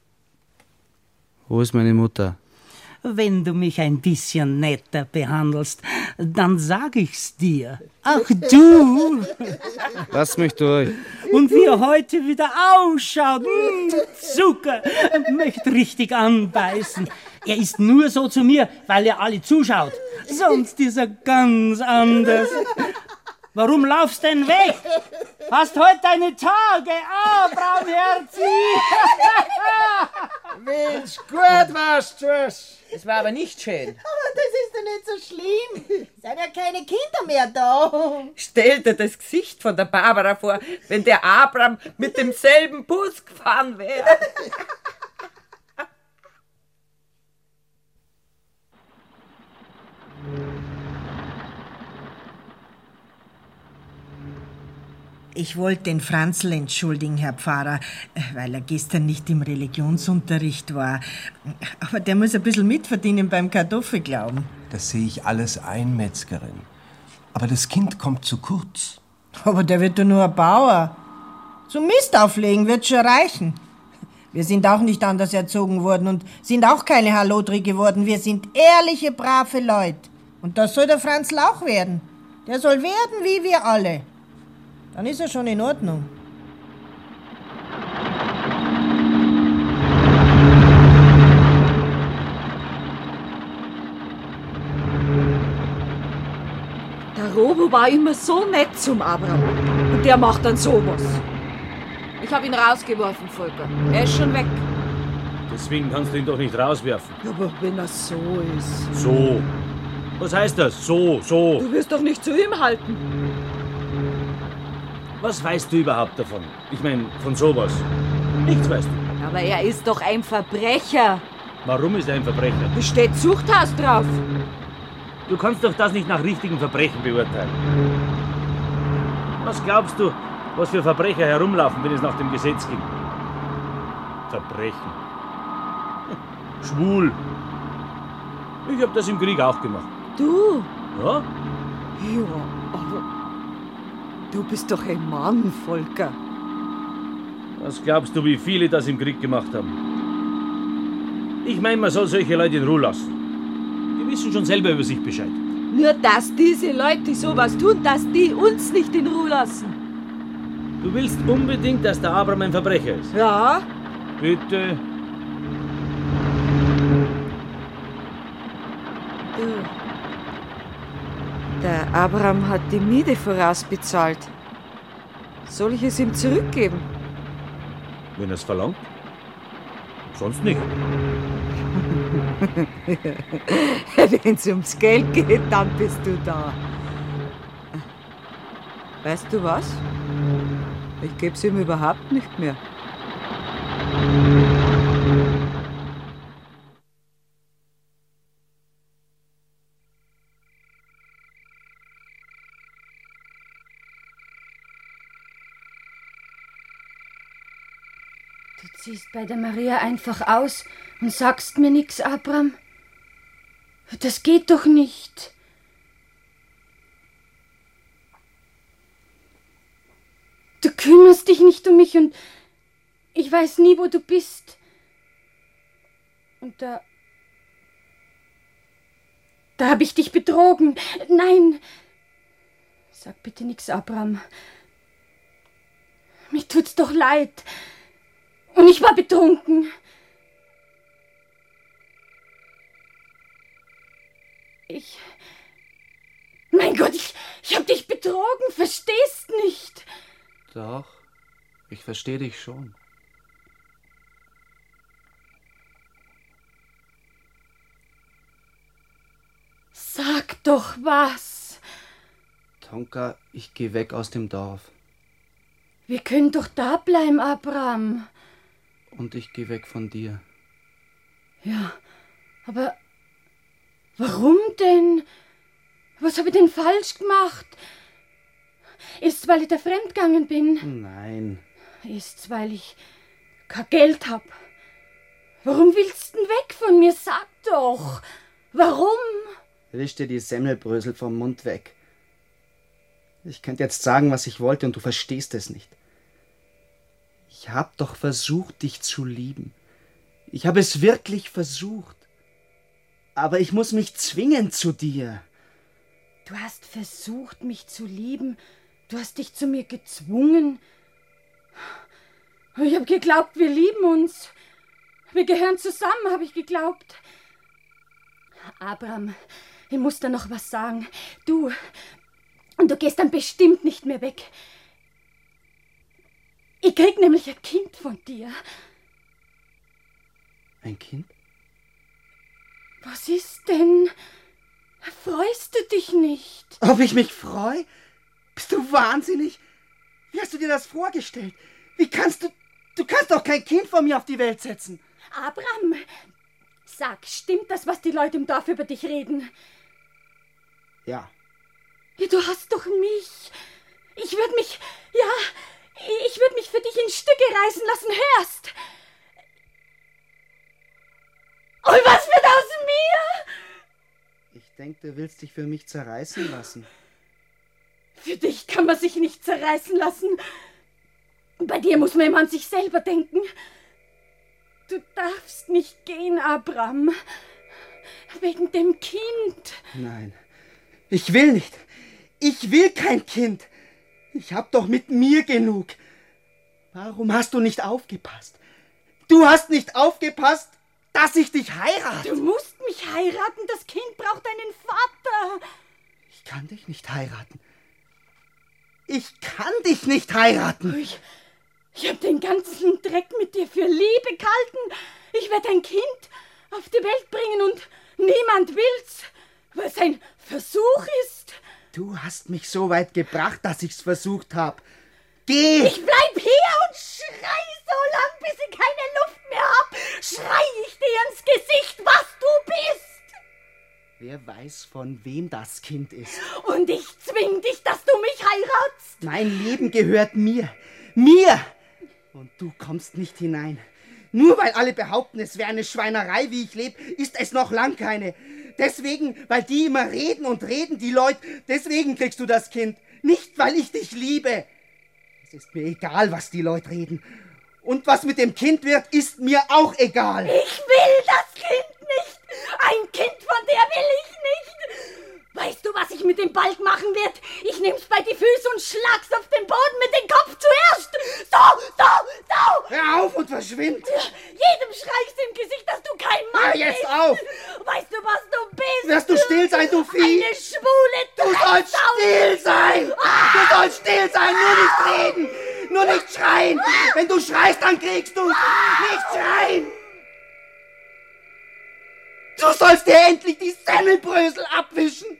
Wo ist meine Mutter? Wenn du mich ein bisschen netter behandelst, dann sag ich's dir. Ach du! Lass mich durch. Und wie er heute wieder ausschaut, Zucker, möchte richtig anbeißen. Er ist nur so zu mir, weil er alle zuschaut. Sonst ist er ganz anders. Warum laufst denn weg? Hast heute deine Tage, Braunherzi! Mensch, gut warst du. Es war aber nicht schön. Aber das ist doch nicht so schlimm. Sind ja keine Kinder mehr da. Stell dir das Gesicht von der Barbara vor, wenn der Abraham mit demselben Bus gefahren wäre. Ich wollte den Franzl entschuldigen, Herr Pfarrer, weil er gestern nicht im Religionsunterricht war. Aber der muss ein bisschen mitverdienen beim Kartoffelglauben. Das sehe ich alles ein, Metzgerin. Aber das Kind kommt zu kurz. Aber der wird doch nur ein Bauer. Zum Mist auflegen wird schon reichen. Wir sind auch nicht anders erzogen worden und sind auch keine Hallodri geworden. Wir sind ehrliche, brave Leute. Und das soll der Franzl auch werden. Der soll werden wie wir alle. Dann ist er schon in Ordnung. Der Robo war immer so nett zum Abraham. Und der macht dann sowas. Ich habe ihn rausgeworfen, Volker. Er ist schon weg. Deswegen kannst du ihn doch nicht rauswerfen. Ja, aber wenn er so ist. So. Was heißt das? So. Du wirst doch nicht zu ihm halten. Was weißt du überhaupt davon? Ich meine, von sowas. Nichts weißt du. Aber er ist doch ein Verbrecher. Warum ist er ein Verbrecher? Es steht Zuchthaus drauf. Du kannst doch das nicht nach richtigen Verbrechen beurteilen. Was glaubst du, was für Verbrecher herumlaufen, wenn es nach dem Gesetz ging? Verbrechen. Schwul. Ich hab das im Krieg auch gemacht. Du? Ja? Ja, aber du bist doch ein Mann, Volker. Was glaubst du, wie viele das im Krieg gemacht haben? Ich meine, man soll solche Leute in Ruhe lassen. Die wissen schon selber über sich Bescheid. Nur, dass diese Leute sowas tun, dass die uns nicht in Ruhe lassen. Du willst unbedingt, dass der Abraham ein Verbrecher ist? Ja. Bitte. Du. Der Abraham hat die Miete vorausbezahlt. Soll ich es ihm zurückgeben? Wenn er es verlangt. Sonst nicht. Wenn es ums Geld geht, dann bist du da. Weißt du was? Ich geb's ihm überhaupt nicht mehr. Du ziehst bei der Maria einfach aus und sagst mir nix, Abraham. Das geht doch nicht. Du kümmerst dich nicht um mich und ich weiß nie, wo du bist. Und da habe ich dich betrogen. Nein, sag bitte nix, Abraham. Mir tut's doch leid. Und ich war betrunken. Mein Gott, ich hab dich betrogen, verstehst nicht? Doch, ich verstehe dich schon. Sag doch was. Tonka, ich gehe weg aus dem Dorf. Wir können doch da bleiben, Abraham. Und ich gehe weg von dir. Ja, aber warum denn? Was habe ich denn falsch gemacht? Ist's, weil ich da fremdgegangen bin? Nein. Ist's, weil ich kein Geld hab? Warum willst du denn weg von mir? Sag doch. Warum? Wisch dir die Semmelbrösel vom Mund weg. Ich könnte jetzt sagen, was ich wollte, und du verstehst es nicht. Ich hab doch versucht, dich zu lieben. Ich habe es wirklich versucht. Aber ich muss mich zwingen zu dir. Du hast versucht, mich zu lieben. Du hast dich zu mir gezwungen. Ich habe geglaubt, wir lieben uns. Wir gehören zusammen, habe ich geglaubt. Abraham, ich muss da noch was sagen. Du gehst dann bestimmt nicht mehr weg. Ich krieg nämlich ein Kind von dir. Ein Kind? Was ist denn? Freust du dich nicht? Ob ich mich freue? Bist du wahnsinnig? Wie hast du dir das vorgestellt? Wie kannst du... Du kannst doch kein Kind von mir auf die Welt setzen. Abraham, sag, stimmt das, was die Leute im Dorf über dich reden? Ja. Ja, du hast doch mich. Ich würde mich für dich in Stücke reißen lassen, hörst? Und was wird aus mir? Ich denke, du willst dich für mich zerreißen lassen. Für dich kann man sich nicht zerreißen lassen. Bei dir muss man immer an sich selber denken. Du darfst nicht gehen, Abraham. Wegen dem Kind. Nein, ich will nicht. Ich will kein Kind. Ich hab doch mit mir genug. Warum hast du nicht aufgepasst? Du hast nicht aufgepasst, dass ich dich heirate. Du musst mich heiraten. Das Kind braucht einen Vater. Ich kann dich nicht heiraten. Ich kann dich nicht heiraten. Ich hab den ganzen Dreck mit dir für Liebe gehalten. Ich werde ein Kind auf die Welt bringen und niemand will's, weil es ein Versuch ist. Du hast mich so weit gebracht, dass ich's versucht hab. Geh! Ich bleib hier und schrei so lang, bis ich keine Luft mehr hab. Schrei ich dir ins Gesicht, was du bist. Wer weiß, von wem das Kind ist. Und ich zwing dich, dass du mich heiratst. Mein Leben gehört mir. Mir! Und du kommst nicht hinein. Nur weil alle behaupten, es wäre eine Schweinerei, wie ich lebe, ist es noch lang keine. Deswegen, weil die immer reden und reden, die Leute, deswegen kriegst du das Kind. Nicht, weil ich dich liebe. Es ist mir egal, was die Leute reden. Und was mit dem Kind wird, ist mir auch egal. Ich will das Kind nicht. Ein Kind von der will ich nicht. Weißt du, was ich mit dem Balg machen werd? Ich nehm's bei die Füße und schlag's auf den Boden mit dem Kopf zuerst. So. Hör auf und verschwind. Jedem schreichst im Gesicht, dass du kein Mann bist. Hör jetzt auf. Weißt du, was du bist? Wirst du still sein, du Vieh? Eine schwule Du sollst still sein. Du sollst still sein, nur nicht reden. Nur nicht schreien. Wenn du schreist, dann kriegst du's. Nicht schreien. Du sollst dir endlich die Semmelbrösel abwischen.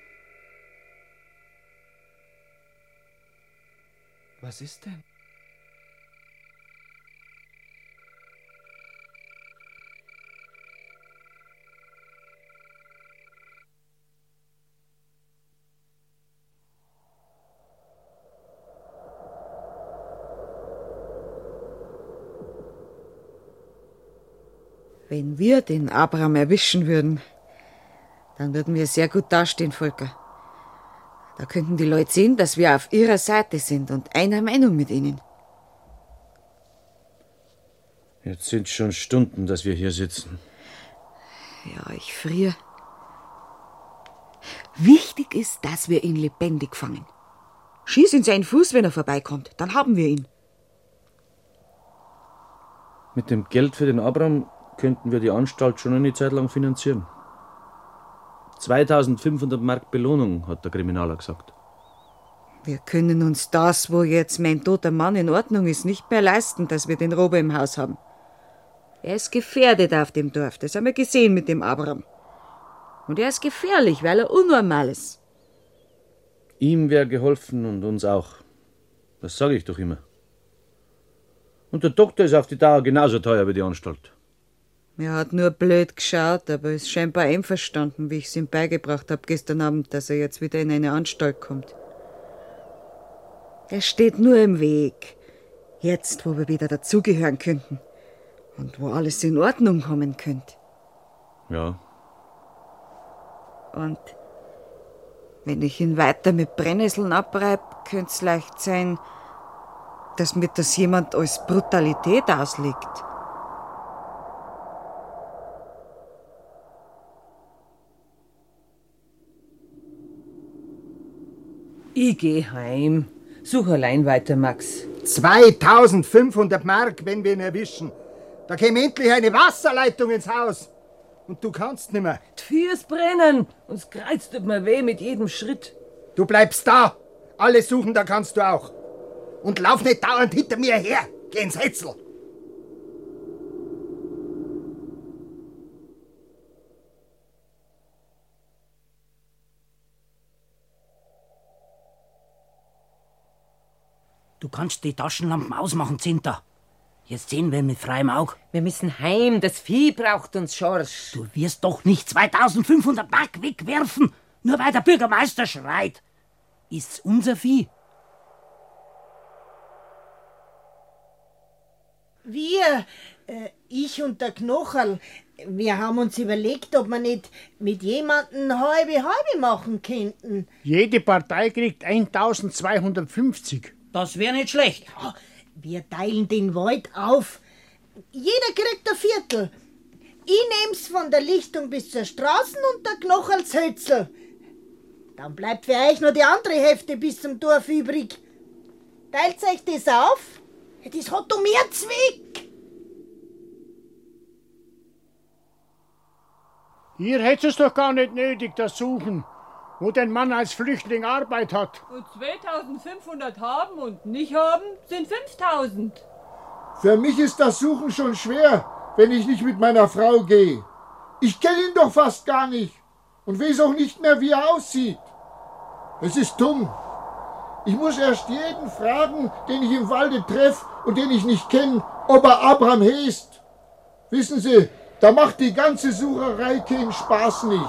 Was ist denn? Wenn wir den Abraham erwischen würden, dann würden wir sehr gut dastehen, Volker. Da könnten die Leute sehen, dass wir auf ihrer Seite sind und einer Meinung mit ihnen. Jetzt sind schon Stunden, dass wir hier sitzen. Ja, ich friere. Wichtig ist, dass wir ihn lebendig fangen. Schieß in seinen Fuß, wenn er vorbeikommt, dann haben wir ihn. Mit dem Geld für den Abraham könnten wir die Anstalt schon eine Zeit lang finanzieren. 2500 Mark Belohnung, hat der Kriminaler gesagt. Wir können uns das, wo jetzt mein toter Mann in Ordnung ist, nicht mehr leisten, dass wir den Robo im Haus haben. Er ist gefährdet auf dem Dorf, das haben wir gesehen mit dem Abraham. Und er ist gefährlich, weil er unnormal ist. Ihm wäre geholfen und uns auch. Das sage ich doch immer. Und der Doktor ist auf die Dauer genauso teuer wie die Anstalt. Er hat nur blöd geschaut, aber ist scheinbar einverstanden, wie ich es ihm beigebracht habe gestern Abend, dass er jetzt wieder in eine Anstalt kommt. Er steht nur im Weg. Jetzt, wo wir wieder dazugehören könnten. Und wo alles in Ordnung kommen könnte. Ja. Und wenn ich ihn weiter mit Brennnesseln abreib, könnte es leicht sein, dass mir das jemand als Brutalität auslegt. Ich geh heim. Such allein weiter, Max. 2500 Mark, wenn wir ihn erwischen. Da käme endlich eine Wasserleitung ins Haus. Und du kannst nimmer. Die Füße brennen. Uns kreizt tut mir weh mit jedem Schritt. Du bleibst da. Alle suchen, da kannst du auch. Und lauf nicht dauernd hinter mir her. Geh ins Hetzel. Du kannst die Taschenlampen ausmachen, Zinta. Jetzt sehen wir mit freiem Auge. Wir müssen heim, das Vieh braucht uns, Schorsch. Du wirst doch nicht 2500 Mark wegwerfen, nur weil der Bürgermeister schreit. Ist's unser Vieh? Wir, ich und der Knocherl, wir haben uns überlegt, ob wir nicht mit jemandem halbe machen könnten. Jede Partei kriegt 1250. Das wäre nicht schlecht. Ja, wir teilen den Wald auf. Jeder kriegt ein Viertel. Ich nehm's von der Lichtung bis zur Straße und der Knocherls Hölzel. Dann bleibt für euch nur die andere Hälfte bis zum Dorf übrig. Teilt euch das auf? Das hat um mehr Zweck. Ihr hättet es doch gar nicht nötig, das Suchen, wo der Mann als Flüchtling Arbeit hat. Und 2500 haben und nicht haben, sind 5000. Für mich ist das Suchen schon schwer, wenn ich nicht mit meiner Frau gehe. Ich kenne ihn doch fast gar nicht und weiß auch nicht mehr, wie er aussieht. Es ist dumm. Ich muss erst jeden fragen, den ich im Walde treffe und den ich nicht kenne, ob er Abraham heißt. Wissen Sie, da macht die ganze Sucherei keinen Spaß nicht.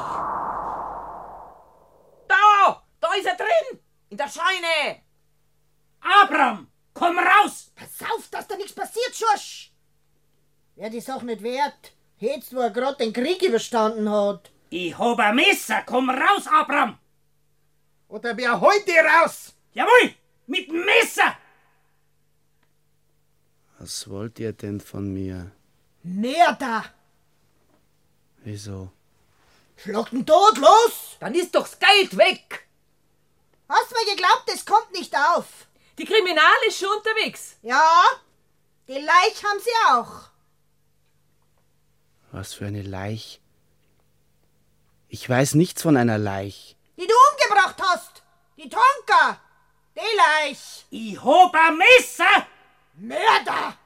Da ist er drin! In der Scheune! Abraham, komm raus! Pass auf, dass da nichts passiert, Schorsch! Wer die Sache nicht wert, jetzt wo er gerade den Krieg überstanden hat. Ich hab ein Messer, komm raus, Abraham! Oder wer holt dich raus? Jawohl, mit dem Messer! Was wollt ihr denn von mir? Näher da! Wieso? Schlag ihn tot, los! Dann ist doch's Geld weg! Hast du mir geglaubt, es kommt nicht auf? Die Kriminale ist schon unterwegs. Ja, die Leich haben sie auch. Was für eine Leich? Ich weiß nichts von einer Leich. Die du umgebracht hast. Die Tonka. Die Leich. Ich hab ein Messer! Mörder!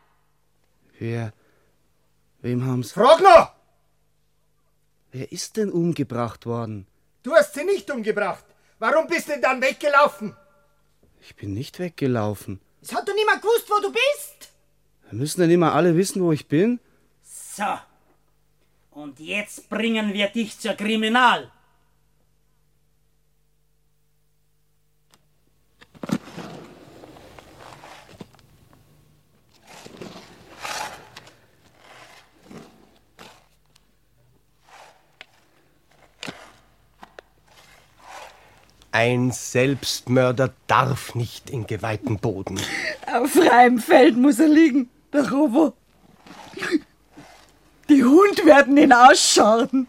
Wem haben's... Frag noch! Wer ist denn umgebracht worden? Du hast sie nicht umgebracht. Warum bist du denn dann weggelaufen? Ich bin nicht weggelaufen. Es hat doch niemand gewusst, wo du bist. Müssen denn immer alle wissen, wo ich bin? So. Und jetzt bringen wir dich zur Kriminal. Ein Selbstmörder darf nicht in geweihten Boden. Auf freiem Feld muss er liegen, der Robo. Die Hunde werden ihn ausscharten.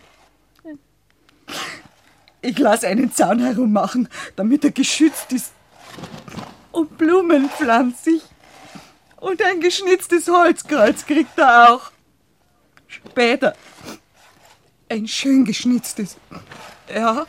Ich lasse einen Zaun herummachen, damit er geschützt ist. Und Blumen pflanze ich. Und ein geschnitztes Holzkreuz kriegt er auch. Später. Ein schön geschnitztes. Ja.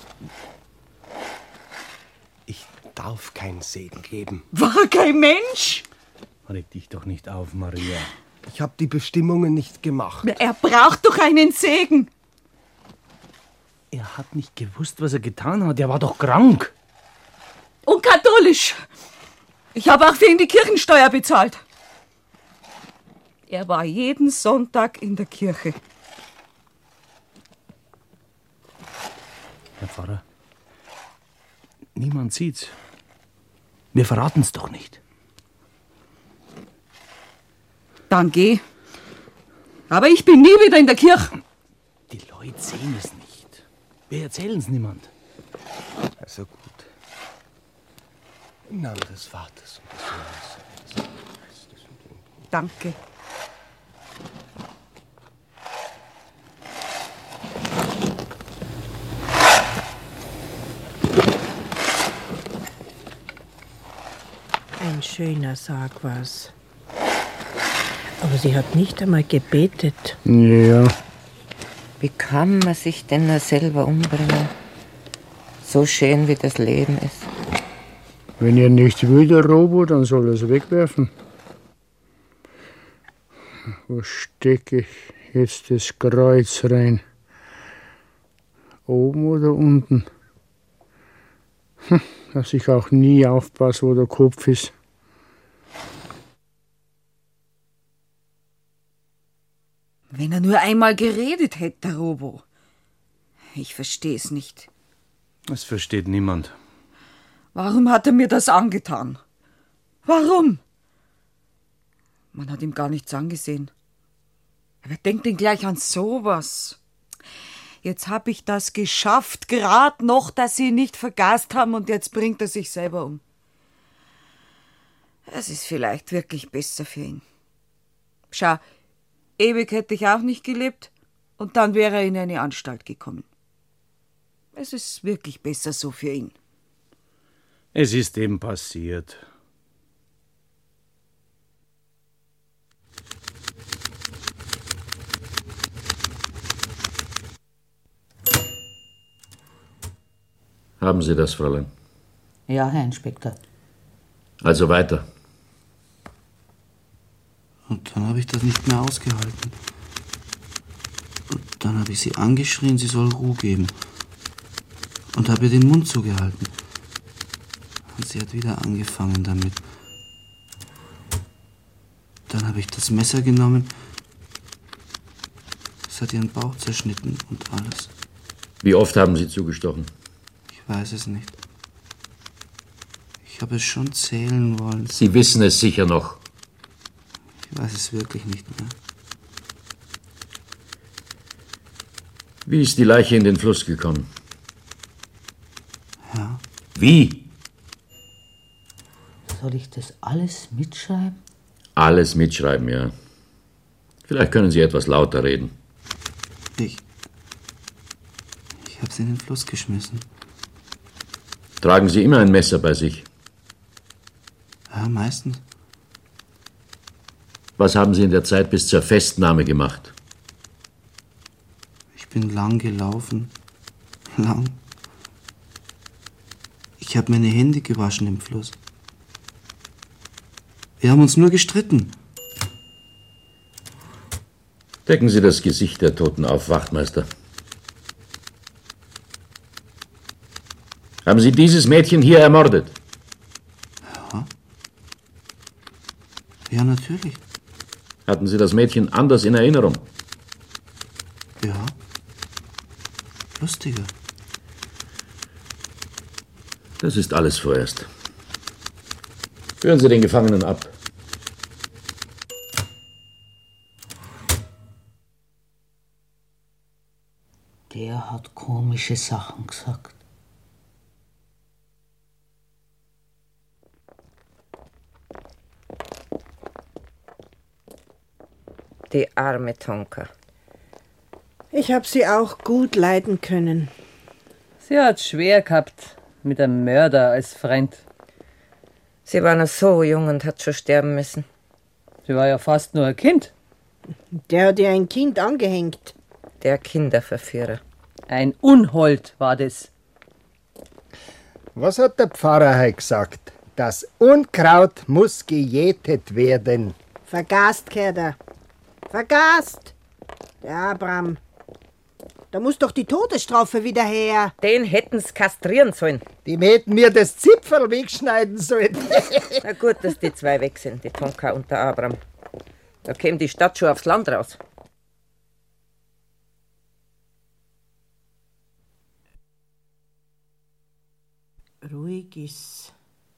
Darf keinen Segen geben. War er kein Mensch? Reg dich doch nicht auf, Maria. Ich habe die Bestimmungen nicht gemacht. Er braucht doch einen Segen. Er hat nicht gewusst, was er getan hat. Er war doch krank. Und katholisch. Ich habe auch für ihn die Kirchensteuer bezahlt. Er war jeden Sonntag in der Kirche. Herr Pfarrer, niemand sieht's. Wir verraten's doch nicht. Dann geh. Aber ich bin nie wieder in der Kirche. Die Leute sehen es nicht. Wir erzählen's niemand. Also gut. Im Namen des Vaters und des Sohnes. Danke. Ein schöner Sarg war's. Aber sie hat nicht einmal gebetet. Ja. Wie kann man sich denn nur selber umbringen? So schön wie das Leben ist. Wenn ihr nicht will, der Robo, dann soll er es wegwerfen. Wo stecke ich jetzt das Kreuz rein? Oben oder unten? Dass ich auch nie aufpasse, wo der Kopf ist. Wenn er nur einmal geredet hätte, der Robo. Ich verstehe es nicht. Das versteht niemand. Warum hat er mir das angetan? Warum? Man hat ihm gar nichts angesehen. Wer denkt denn gleich an sowas? Jetzt hab ich das geschafft, gerade noch, dass sie ihn nicht vergast haben und jetzt bringt er sich selber um. Es ist vielleicht wirklich besser für ihn. Schau, ewig hätte ich auch nicht gelebt und dann wäre er in eine Anstalt gekommen. Es ist wirklich besser so für ihn. Es ist eben passiert. Haben Sie das, Fräulein? Ja, Herr Inspektor. Also weiter. Und dann habe ich das nicht mehr ausgehalten. Und dann habe ich sie angeschrien, sie soll Ruhe geben. Und habe ihr den Mund zugehalten. Und sie hat wieder angefangen damit. Dann habe ich das Messer genommen. Es hat ihren Bauch zerschnitten und alles. Wie oft haben Sie zugestochen? Ich weiß es nicht. Ich habe es schon zählen wollen. Sie wissen es sicher noch. Ich weiß es wirklich nicht mehr. Wie ist die Leiche in den Fluss gekommen? Ja. Wie? Soll ich das alles mitschreiben? Alles mitschreiben, ja. Vielleicht können Sie etwas lauter reden. Ich habe sie in den Fluss geschmissen. Tragen Sie immer ein Messer bei sich? Ja, meistens. Was haben Sie in der Zeit bis zur Festnahme gemacht? Ich bin lang gelaufen. Lang. Ich habe meine Hände gewaschen im Fluss. Wir haben uns nur gestritten. Decken Sie das Gesicht der Toten auf, Wachtmeister. Haben Sie dieses Mädchen hier ermordet? Ja. Ja, natürlich. Hatten Sie das Mädchen anders in Erinnerung? Ja. Lustiger. Das ist alles vorerst. Führen Sie den Gefangenen ab. Der hat komische Sachen gesagt. Die arme Tonka. Ich hab sie auch gut leiden können. Sie hat's schwer gehabt mit einem Mörder als Freund. Sie war noch so jung und hat schon sterben müssen. Sie war ja fast nur ein Kind. Der hat ihr ein Kind angehängt. Der Kinderverführer. Ein Unhold war das. Was hat der Pfarrer heute gesagt? Das Unkraut muss gejätet werden. Vergast, Kerder. Vergast. Der Abraham. Da muss doch die Todesstrafe wieder her. Den hätten's kastrieren sollen. Die hätten mir das Zipferl wegschneiden sollen. Na gut, dass die zwei weg sind, die Tonka und der Abraham. Da käme die Stadt schon aufs Land raus. Ruhig ist.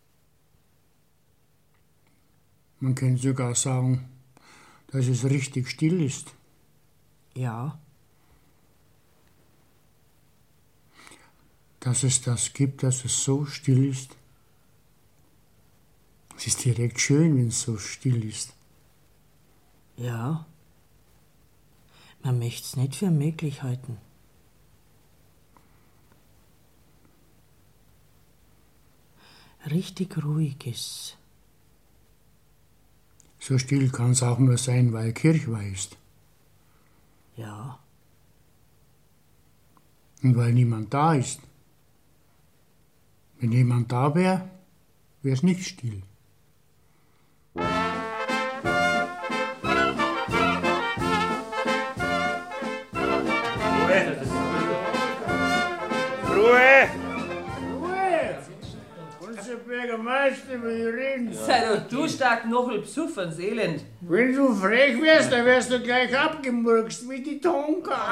Man kann sogar sagen, dass es richtig still ist. Ja. Dass es das gibt, dass es so still ist. Es ist direkt schön, wenn es so still ist. Ja. Man möchte es nicht für möglich halten. Richtig ruhig ist. So still kann es auch nur sein, weil Kirchweih ist. Ja. Und weil niemand da ist. Wenn jemand da wäre, wäre es nicht still. Ruhe! Unser Bürgermeister will reden. Sei doch du stark Knochel besoffen, Elend. Wenn du frech wärst, dann wärst du gleich abgemurkst wie die Tonka.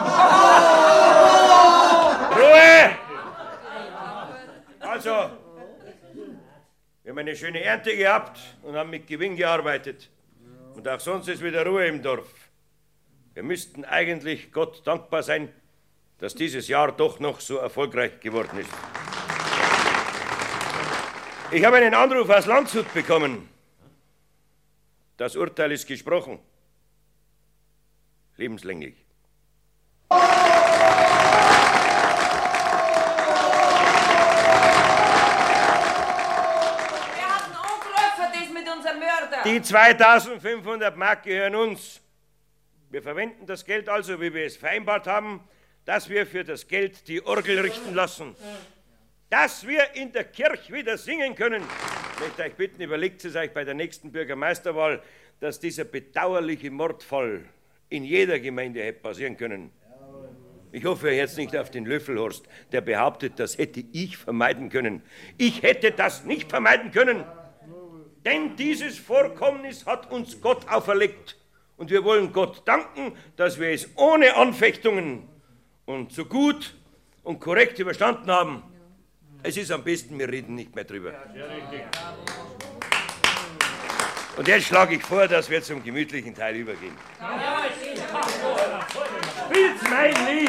Ruhe! Also, wir haben eine schöne Ernte gehabt und haben mit Gewinn gearbeitet. Und auch sonst ist wieder Ruhe im Dorf. Wir müssten eigentlich Gott dankbar sein, dass dieses Jahr doch noch so erfolgreich geworden ist. Ich habe einen Anruf aus Landshut bekommen. Das Urteil ist gesprochen. Lebenslänglich. Die 2500 Mark gehören uns. Wir verwenden das Geld also, wie wir es vereinbart haben, dass wir für das Geld die Orgel richten lassen. Dass wir in der Kirche wieder singen können. Ich möchte euch bitten, überlegt es euch bei der nächsten Bürgermeisterwahl, dass dieser bedauerliche Mordfall in jeder Gemeinde hätte passieren können. Ich hoffe jetzt nicht auf den Löffelhorst, der behauptet, das hätte ich vermeiden können. Ich hätte das nicht vermeiden können. Denn dieses Vorkommnis hat uns Gott auferlegt. Und wir wollen Gott danken, dass wir es ohne Anfechtungen und so gut und korrekt überstanden haben. Es ist am besten, wir reden nicht mehr drüber. Und jetzt schlage ich vor, dass wir zum gemütlichen Teil übergehen. Spielt's mein Lied!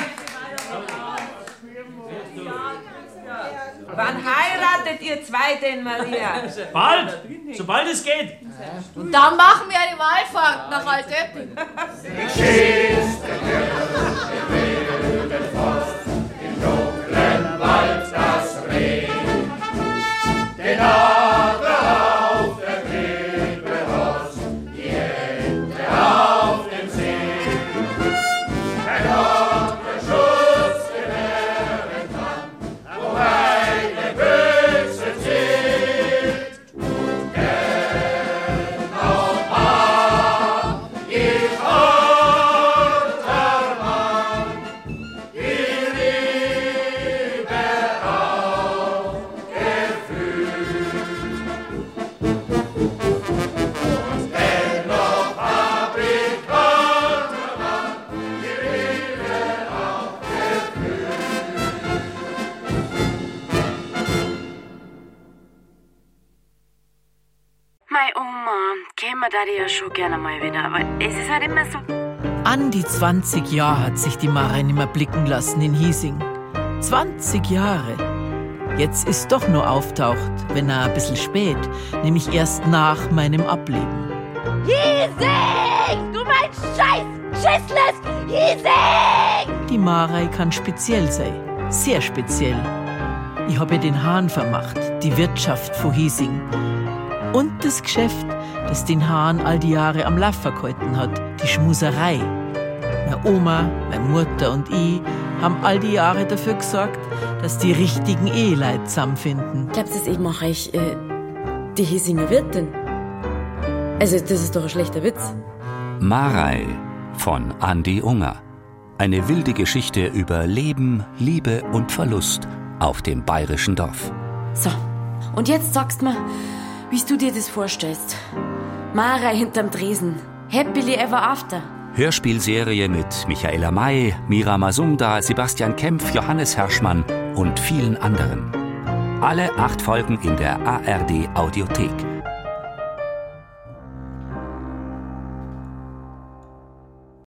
Wann heiratet ihr zwei denn, Maria? Bald, sobald es geht. Und dann machen wir eine Wallfahrt nach Altöpping. Im dunklen Wald das Reh, den Adler auf der Klippe Rost, die Ente auf dem See. Kein anderer Schutz gewähren kann, wobei der Böse zählt. Und gern auch hab ich Ortermann, die Liebe auch gefühlt. Und dennoch hab ich Ortermann, die Liebe auch gefühlt. Mei Oma, käme da ja schon gerne mal wieder, aber es ist halt immer so. An die 20 Jahre hat sich die Mara nimmer blicken lassen in Hiesing. 20 Jahre. Jetzt ist doch nur auftaucht, wenn er ein bisschen spät, nämlich erst nach meinem Ableben. Hiesing! Du mein scheiß Schissles Hiesing! Die Marei kann speziell sein, sehr speziell. Ich habe ihr den Hahn vermacht, die Wirtschaft von Hiesing. Und das Geschäft, das den Hahn all die Jahre am Laufen gehalten hat, die Schmuserei. Meine Oma, meine Mutter und ich haben all die Jahre dafür gesorgt, dass die richtigen Eheleute zusammenfinden. Glaubst du, ich mache euch die Hiesinger Wirtin? Also, das ist doch ein schlechter Witz. Marei von Andi Unger. Eine wilde Geschichte über Leben, Liebe und Verlust auf dem bayerischen Dorf. So, und jetzt sagst mir, wie du dir das vorstellst. Marei hinterm Tresen. Happily ever after. Hörspielserie mit Michaela May, Mira Masumda, Sebastian Kempf, Johannes Herschmann und vielen anderen. Alle 8 Folgen in der ARD Audiothek.